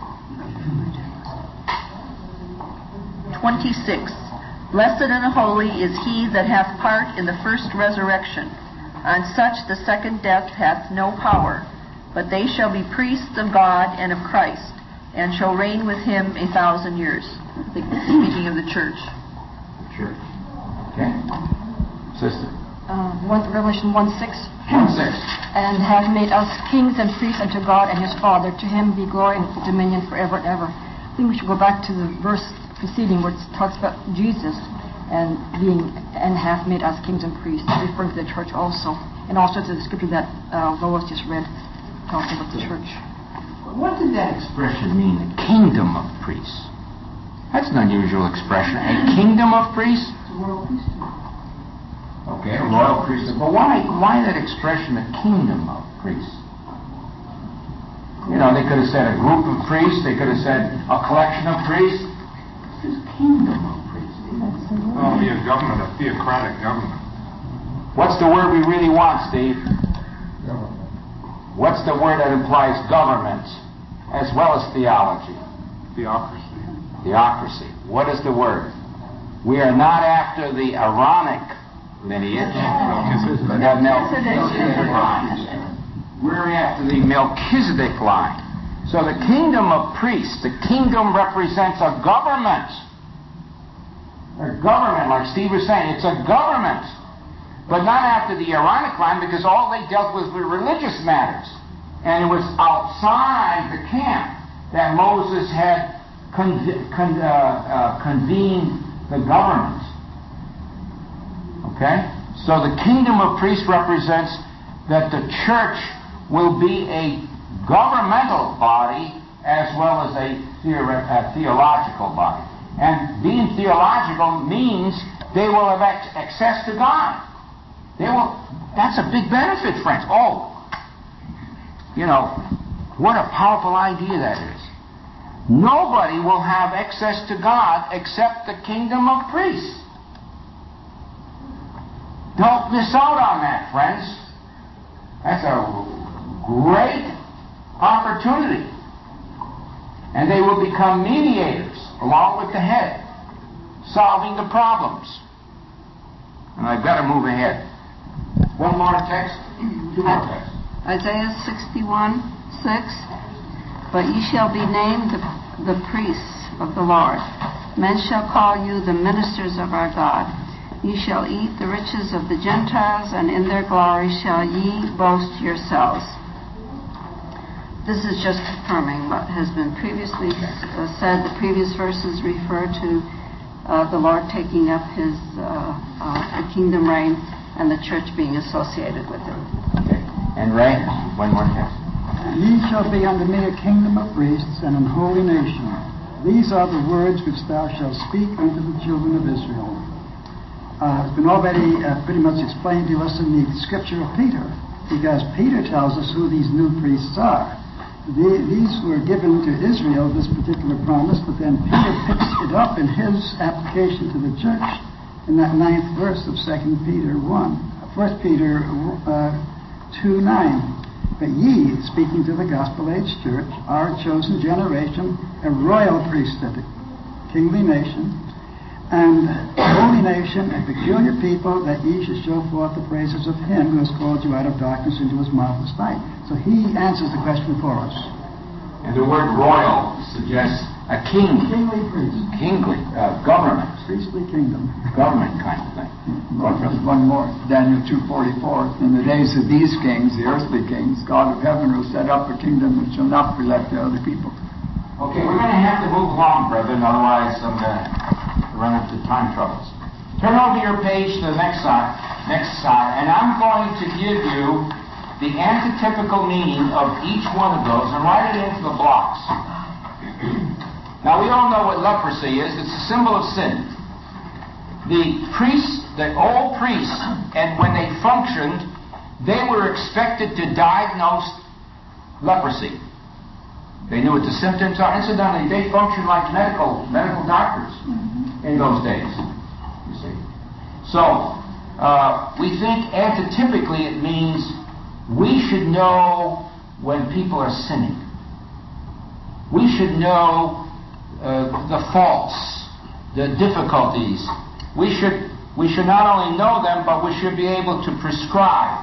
26. Blessed and holy is he that hath part in the first resurrection. On such the second death hath no power, but they shall be priests of God and of Christ, and shall reign with him 1,000 years. I think speaking of the church. Church. Okay. Sister. Revelation 1:6. 1:6. And have made us kings and priests unto God and his Father. To him be glory and dominion forever and ever. I think we should go back to the verse preceding where it talks about Jesus and hath made us kings and priests, referring to the church also. And also to the scripture that Lois just read, talking about the church. What did that expression mean? A kingdom of priests. That's an unusual expression. A kingdom of priests? It's a royal priesthood. Okay, a royal priesthood. But why that expression, a kingdom of priests? You know, they could have said a group of priests. They could have said a collection of priests. This is kingdom of priests. Well, it'll be a government, a theocratic government. What's the word we really want, Steve? What's the word that implies government as well as theology? Theocracy. Theocracy. What is the word? We are not after the Aaronic lineage. The Melchizedek line. We're after the Melchizedek line. So the kingdom of priests, the kingdom represents a government. A government, like Steve was saying, it's a government. But not after the Aaronic line, because all they dealt with were religious matters. And it was outside the camp that Moses had convened the government. Okay? So the kingdom of priests represents that the church will be a governmental body as well as a theological body. And being theological means they will have access to God. That's a big benefit, friends. Oh, you know, what a powerful idea that is. Nobody will have access to God except the kingdom of priests. Don't miss out on that, friends. That's a great opportunity. And they will become mediators along with the head, solving the problems. And I've got to move ahead. One more text. Two more texts. Isaiah 61:6. But ye shall be named the priests of the Lord. Men shall call you the ministers of our God. Ye shall eat the riches of the Gentiles, and in their glory shall ye boast yourselves. This is just confirming what has been previously said. The previous verses refer to the Lord taking up his kingdom reign and the church being associated with him. Okay. And Ray, one more text. Ye shall be unto me a kingdom of priests and an holy nation. These are the words which thou shalt speak unto the children of Israel. It's been already pretty much explained to us in the scripture of Peter, because Peter tells us who these new priests are. These were given to Israel, this particular promise, but then Peter picks it up in his application to the church in that 9th verse of 2 Peter 1. 1 Peter 2:9. But ye, speaking to the gospel age church, are a chosen generation, a royal priesthood, a kingly nation, and holy nation, a peculiar people, that ye should show forth the praises of him who has called you out of darkness into his marvelous light. So he answers the question for us. And the word royal suggests a king. Kingly priest. Kingly. Government. Priestly kingdom. Government kind of thing. Just one more. Daniel 2:44. In the days of these kings, the earthly kings, God of heaven will set up a kingdom which shall not be left to other people. Okay, we're going to have to move along, brethren, otherwise I'm going to run into time troubles. Turn over your page to the next side, and I'm going to give you the antitypical meaning of each one of those and write it into the blocks. Now, we all know what leprosy is. It's a symbol of sin. The priests, the old priests, and when they functioned, they were expected to diagnose leprosy. They knew what the symptoms are. Incidentally, they functioned like medical doctors in those days, you see. So, we think antitypically it means we should know when people are sinning. We should know the faults, the difficulties. We should not only know them, but we should be able to prescribe.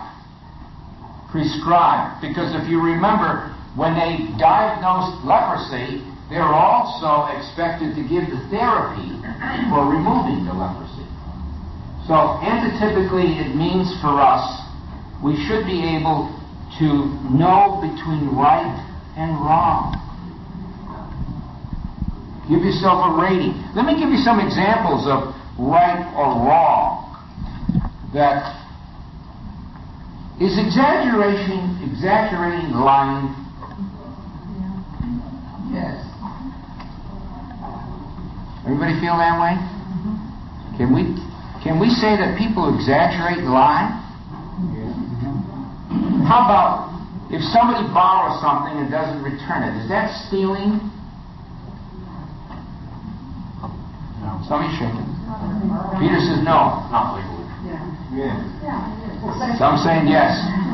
Because if you remember, when they diagnosed leprosy, they're also expected to give the therapy for removing the leprosy. So antitypically, it means for us, we should be able to know between right and wrong. Give yourself a rating. Let me give you some examples of right or wrong that is exaggerating lying. Yes. Everybody feel that way? Can we say that people exaggerate and lie? How about if somebody borrows something and doesn't return it? Is that stealing? No. Somebody's shaking. Peter says no. Not legally. Some saying yes.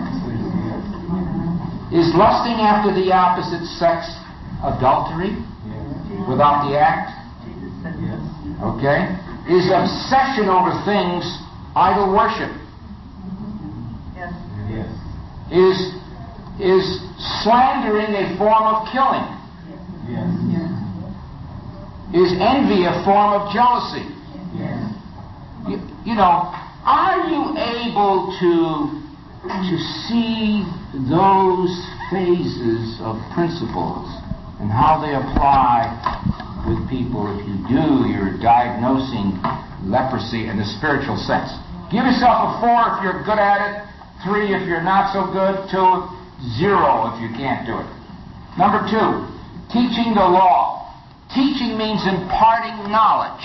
Is lusting after the opposite sex adultery without the act? Okay. Is obsession over things idol worship? Is slandering a form of killing? Is envy a form of jealousy? You know, are you able to see those phases of principles and how they apply with people? If you do, you're diagnosing leprosy in the spiritual sense. Give yourself a 4 if you're good at it, 3 if you're not so good, 2, 0 if you can't do it. Number 2, teaching the law. Teaching means imparting knowledge.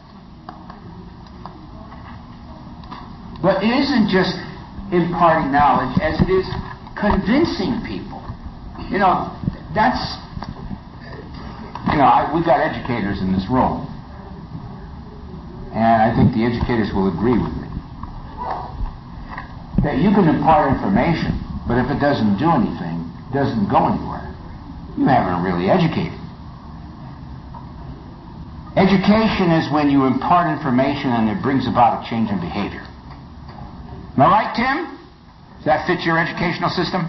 But it isn't just imparting knowledge as it is convincing people. You know, that's... we've got educators in this room. And I think the educators will agree with me. That you can impart information, but if it doesn't do anything, it doesn't go anywhere. You haven't really educated. Education is when you impart information and it brings about a change in behavior. Am I right, Tim? Does that fit your educational system?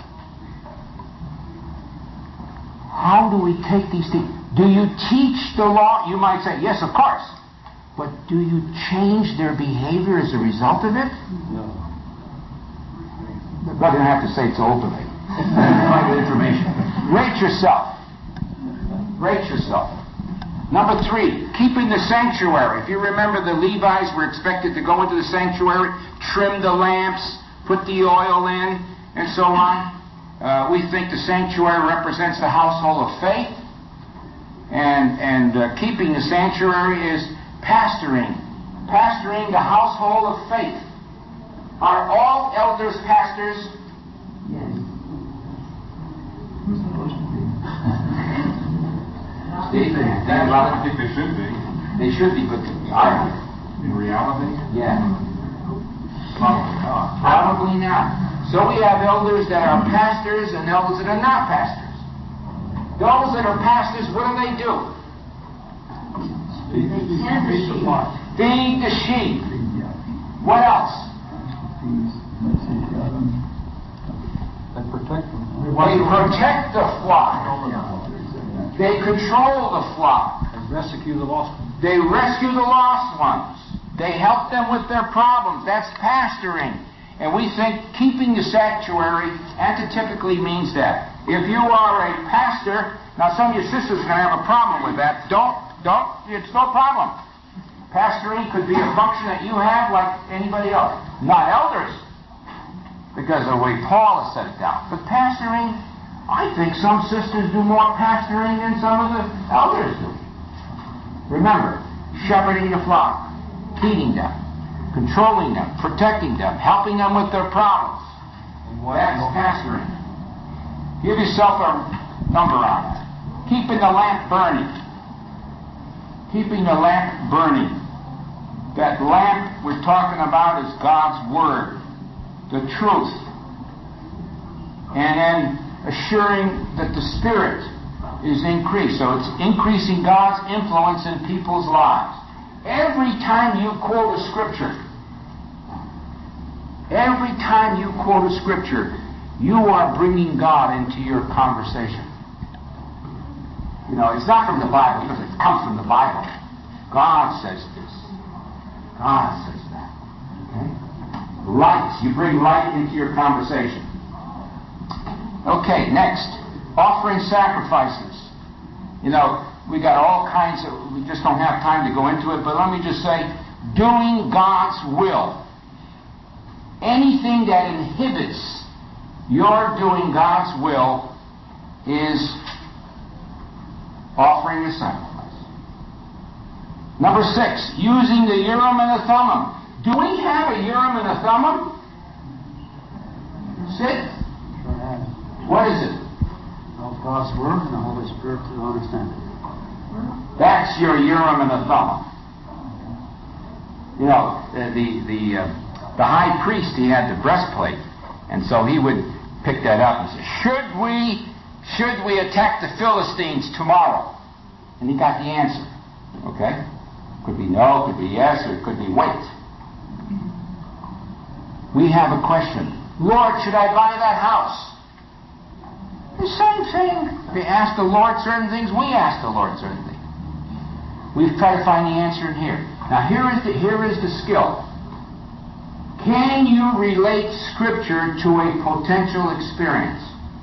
How do we take these things? Do you teach the law? You might say, yes, of course. But do you change their behavior as a result of it? No. But you don't have to say it's openly. Private information. Rate yourself. Rate yourself. Number 3, keeping the sanctuary. If you remember, the Levites were expected to go into the sanctuary, trim the lamps, put the oil in, and so on. We think the sanctuary represents the household of faith. And keeping the sanctuary is pastoring. Pastoring the household of faith. Are all elders pastors? Yes. Steve, I think they should be. They should be, but are they? In reality? Yeah. Probably not. Probably not. So we have elders that are pastors and elders that are not pastors. Those that are pastors, what do? Feed the sheep. What else? They protect them. They protect the flock. They control the flock. They rescue the lost ones. They rescue the lost ones. They help them with their problems. That's pastoring. And we think keeping the sanctuary antitypically means that. If you are a pastor, now some of your sisters are going to have a problem with that. Don't, it's no problem. Pastoring could be a function that you have like anybody else. Not elders, because of the way Paul has set it down. But pastoring, I think some sisters do more pastoring than some of the elders do. Remember, shepherding the flock, feeding them, controlling them, protecting them, helping them with their problems. That's pastoring. Give yourself a number on it. Keeping the lamp burning. Keeping the lamp burning. That lamp we're talking about is God's Word, the truth. And then assuring that the Spirit is increased. So it's increasing God's influence in people's lives. Every time you quote a scripture, you are bringing God into your conversation. You know, it's not from the Bible because it comes from the Bible. God says this. God says that. Okay? Light. You bring light into your conversation. Okay, next. Offering sacrifices. You know, we got all kinds of, we just don't have time to go into it, but let me just say, doing God's will. Anything that inhibits your doing God's will is offering a sacrifice. Number 6, using the Urim and the Thummim. Do we have a Urim and a Thummim? Sid? What is it? Of God's Word and the Holy Spirit to understand it. That's your Urim and a Thummim. You know, the high priest, he had the breastplate, and so he would pick that up and say, should we attack the Philistines tomorrow? And he got the answer. Okay? Could be no, could be yes, or it could be wait. We have a question. Lord, should I buy that house? The same thing. They ask the Lord certain things, we ask the Lord certain things. We try to find the answer in here. Now here is the skill. Can you relate Scripture to a potential experience?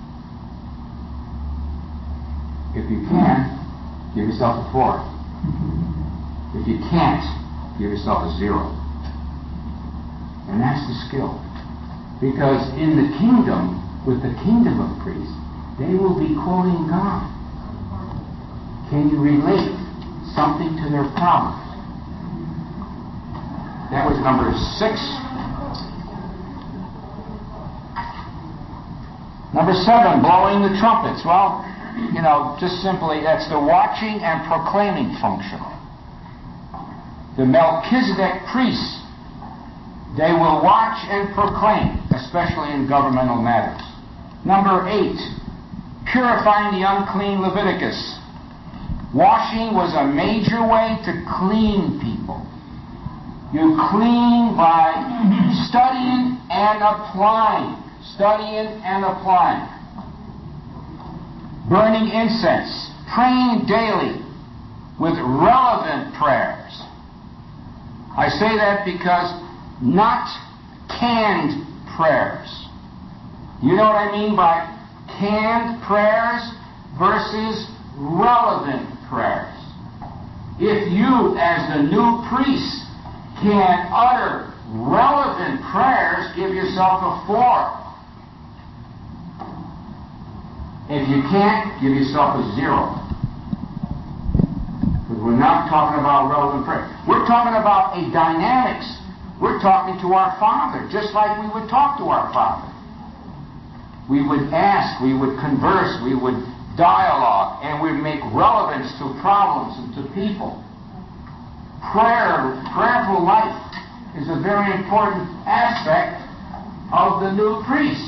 If you can, give yourself a 4. If you can't, give yourself a 0. And that's the skill. Because in the kingdom, with the kingdom of priests, they will be quoting God. Can you relate something to their problems? That was number 6. Number 7, blowing the trumpets. Well, you know, just simply, that's the watching and proclaiming function. The Melchizedek priests, they will watch and proclaim, especially in governmental matters. Number 8, purifying the unclean Leviticus. Washing was a major way to clean people. You clean by studying and applying. Studying and applying. Burning incense. Praying daily with relevant prayers. I say that because not canned prayers. You know what I mean by canned prayers versus relevant prayers. If you, as the new priest, can utter relevant prayers, give yourself a 4. If you can't, give yourself a 0. Because we're not talking about relevant prayer. We're talking about a dynamics. We're talking to our Father, just like we would talk to our Father. We would ask, we would converse, we would dialogue, and we'd make relevance to problems and to people. Prayerful life is a very important aspect of the new priest.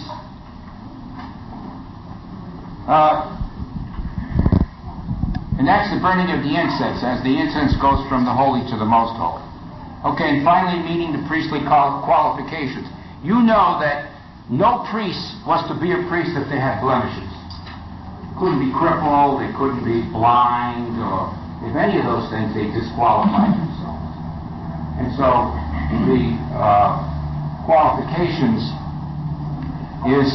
And that's the burning of the incense, as the incense goes from the holy to the most holy. Okay, and finally, meeting the priestly qualifications. You know that no priest was to be a priest if they had blemishes. Couldn't be crippled, they couldn't be blind, or if any of those things, they disqualified themselves. And so the qualifications is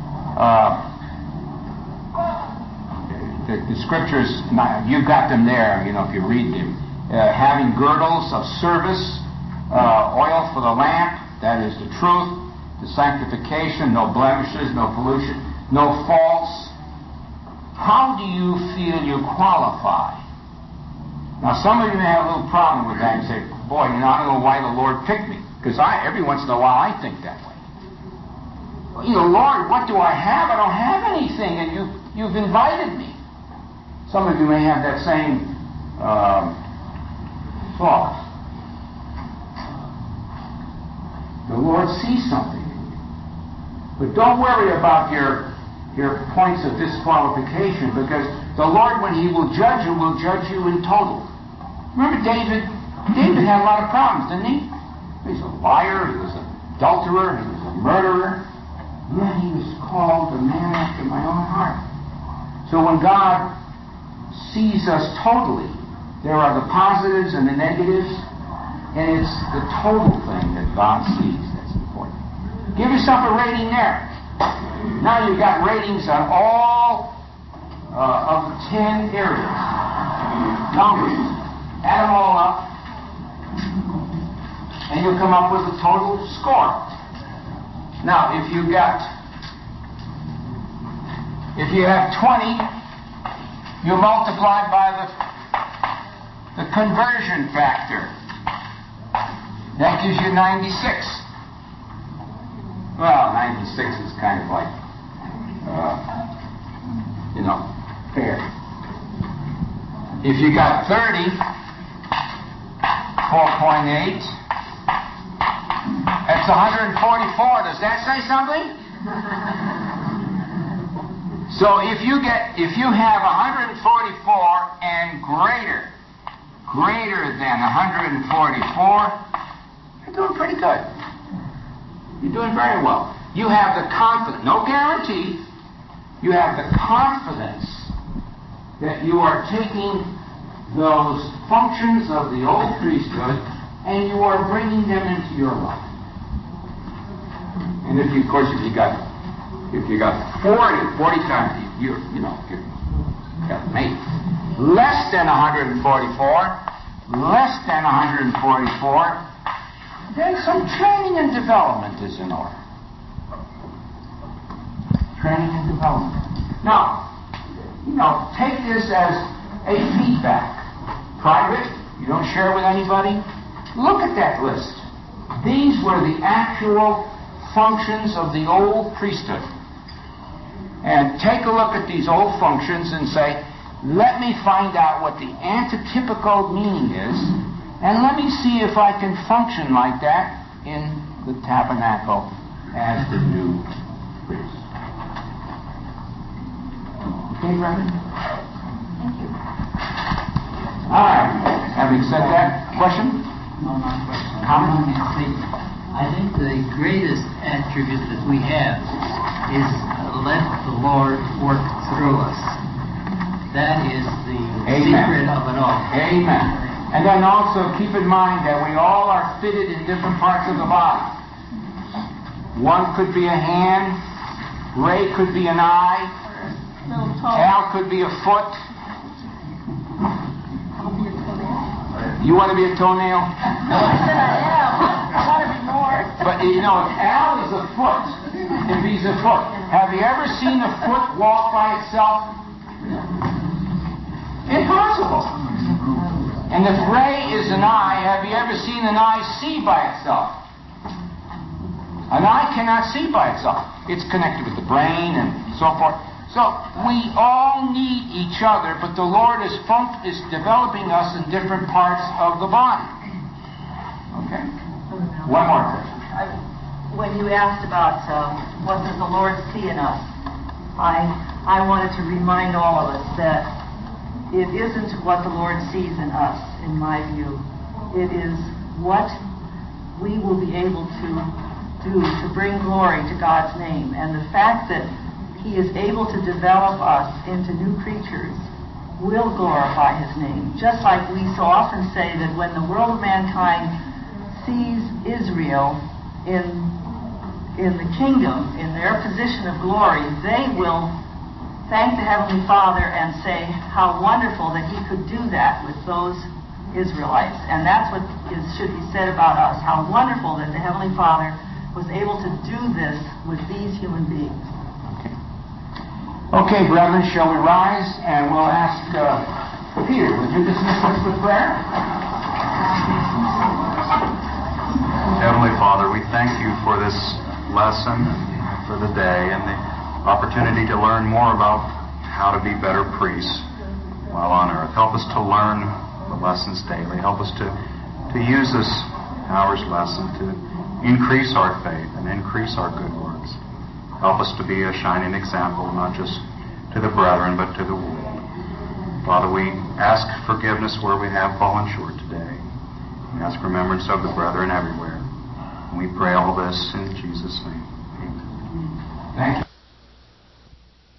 the scriptures, you've got them there, you know, if you read them. Having girdles of service, oil for the lamp, that is the truth, the sanctification, no blemishes, no pollution, no faults. How do you feel you qualify? Now, some of you may have a little problem with that and say, boy, you know, I don't know why the Lord picked me. Because every once in a while, I think that way. Well, you know, Lord, what do I have? I don't have anything, and you've invited me. Some of you may have that same thought. The Lord sees something in you. But don't worry about your points of disqualification, because the Lord, when He will judge you in total. Remember David? David had a lot of problems, didn't he? He was a liar, he was an adulterer, he was a murderer. Yet he was called a man after my own heart. So when God sees us totally. There are the positives and the negatives, and it's the total thing that God sees that's important. Give yourself a rating there. Now you've got ratings on all of the 10 areas. Numbers. Add them all up, and you'll come up with a total score. Now, if you have 20, you multiply by the conversion factor. That gives you 96. Well, 96 is kind of like, fair. If you got 30, 4.8, that's 144. Does that say something? So if you have 144 and greater than 144, you're doing pretty good. You're doing very well. You have the confidence, no guarantee, you have the confidence that you are taking those functions of the old priesthood and you are bringing them into your life. And if you got 40 times, you're made. Less than 144, then some training and development is in order. Training and development. Now, take this as a feedback. Private, you don't share with anybody. Look at that list. These were the actual functions of the old priesthood. And take a look at these old functions and say, let me find out what the antitypical meaning is, and let me see if I can function like that in the tabernacle as the new priest. Okay, Reverend? Thank you. All right. Having said that, question? No, not a question. Comment? I think the greatest attribute that we have is let the Lord work through us. That is the secret of it all. Amen. And then also keep in mind that we all are fitted in different parts of the body. One could be a hand, Ray could be an eye, Al could be a foot. You want to be a toenail? No, I said I am. I want to be more. But if Al is a foot, if he's a foot, have you ever seen a foot walk by itself? Impossible. And if Ray is an eye, have you ever seen an eye see by itself? An eye cannot see by itself. It's connected with the brain and so forth. So we all need each other, but the Lord is developing us in different parts of the body. Okay? One more question. When you asked about what does the Lord see in us, I wanted to remind all of us that it isn't what the Lord sees in us, in my view. It is what we will be able to do to bring glory to God's name. And the fact that He is able to develop us into new creatures will glorify His name. Just like we so often say that when the world of mankind sees Israel in the kingdom, in their position of glory, they will thank the Heavenly Father and say how wonderful that He could do that with those Israelites. And that's what should be said about us, how wonderful that the Heavenly Father was able to do this with these human beings. Okay, brethren, shall we rise and we'll ask Peter, would you dismiss us with prayer? Heavenly Father, we thank you for this lesson, for the day, and the opportunity to learn more about how to be better priests while on earth. Help us to learn the lessons daily. Help us to use this hour's lesson to increase our faith and increase our good works. Help us to be a shining example, not just to the brethren, but to the world. Father, we ask forgiveness where we have fallen short today. We ask remembrance of the brethren everywhere. And we pray all this in Jesus' name. Amen. Thank you.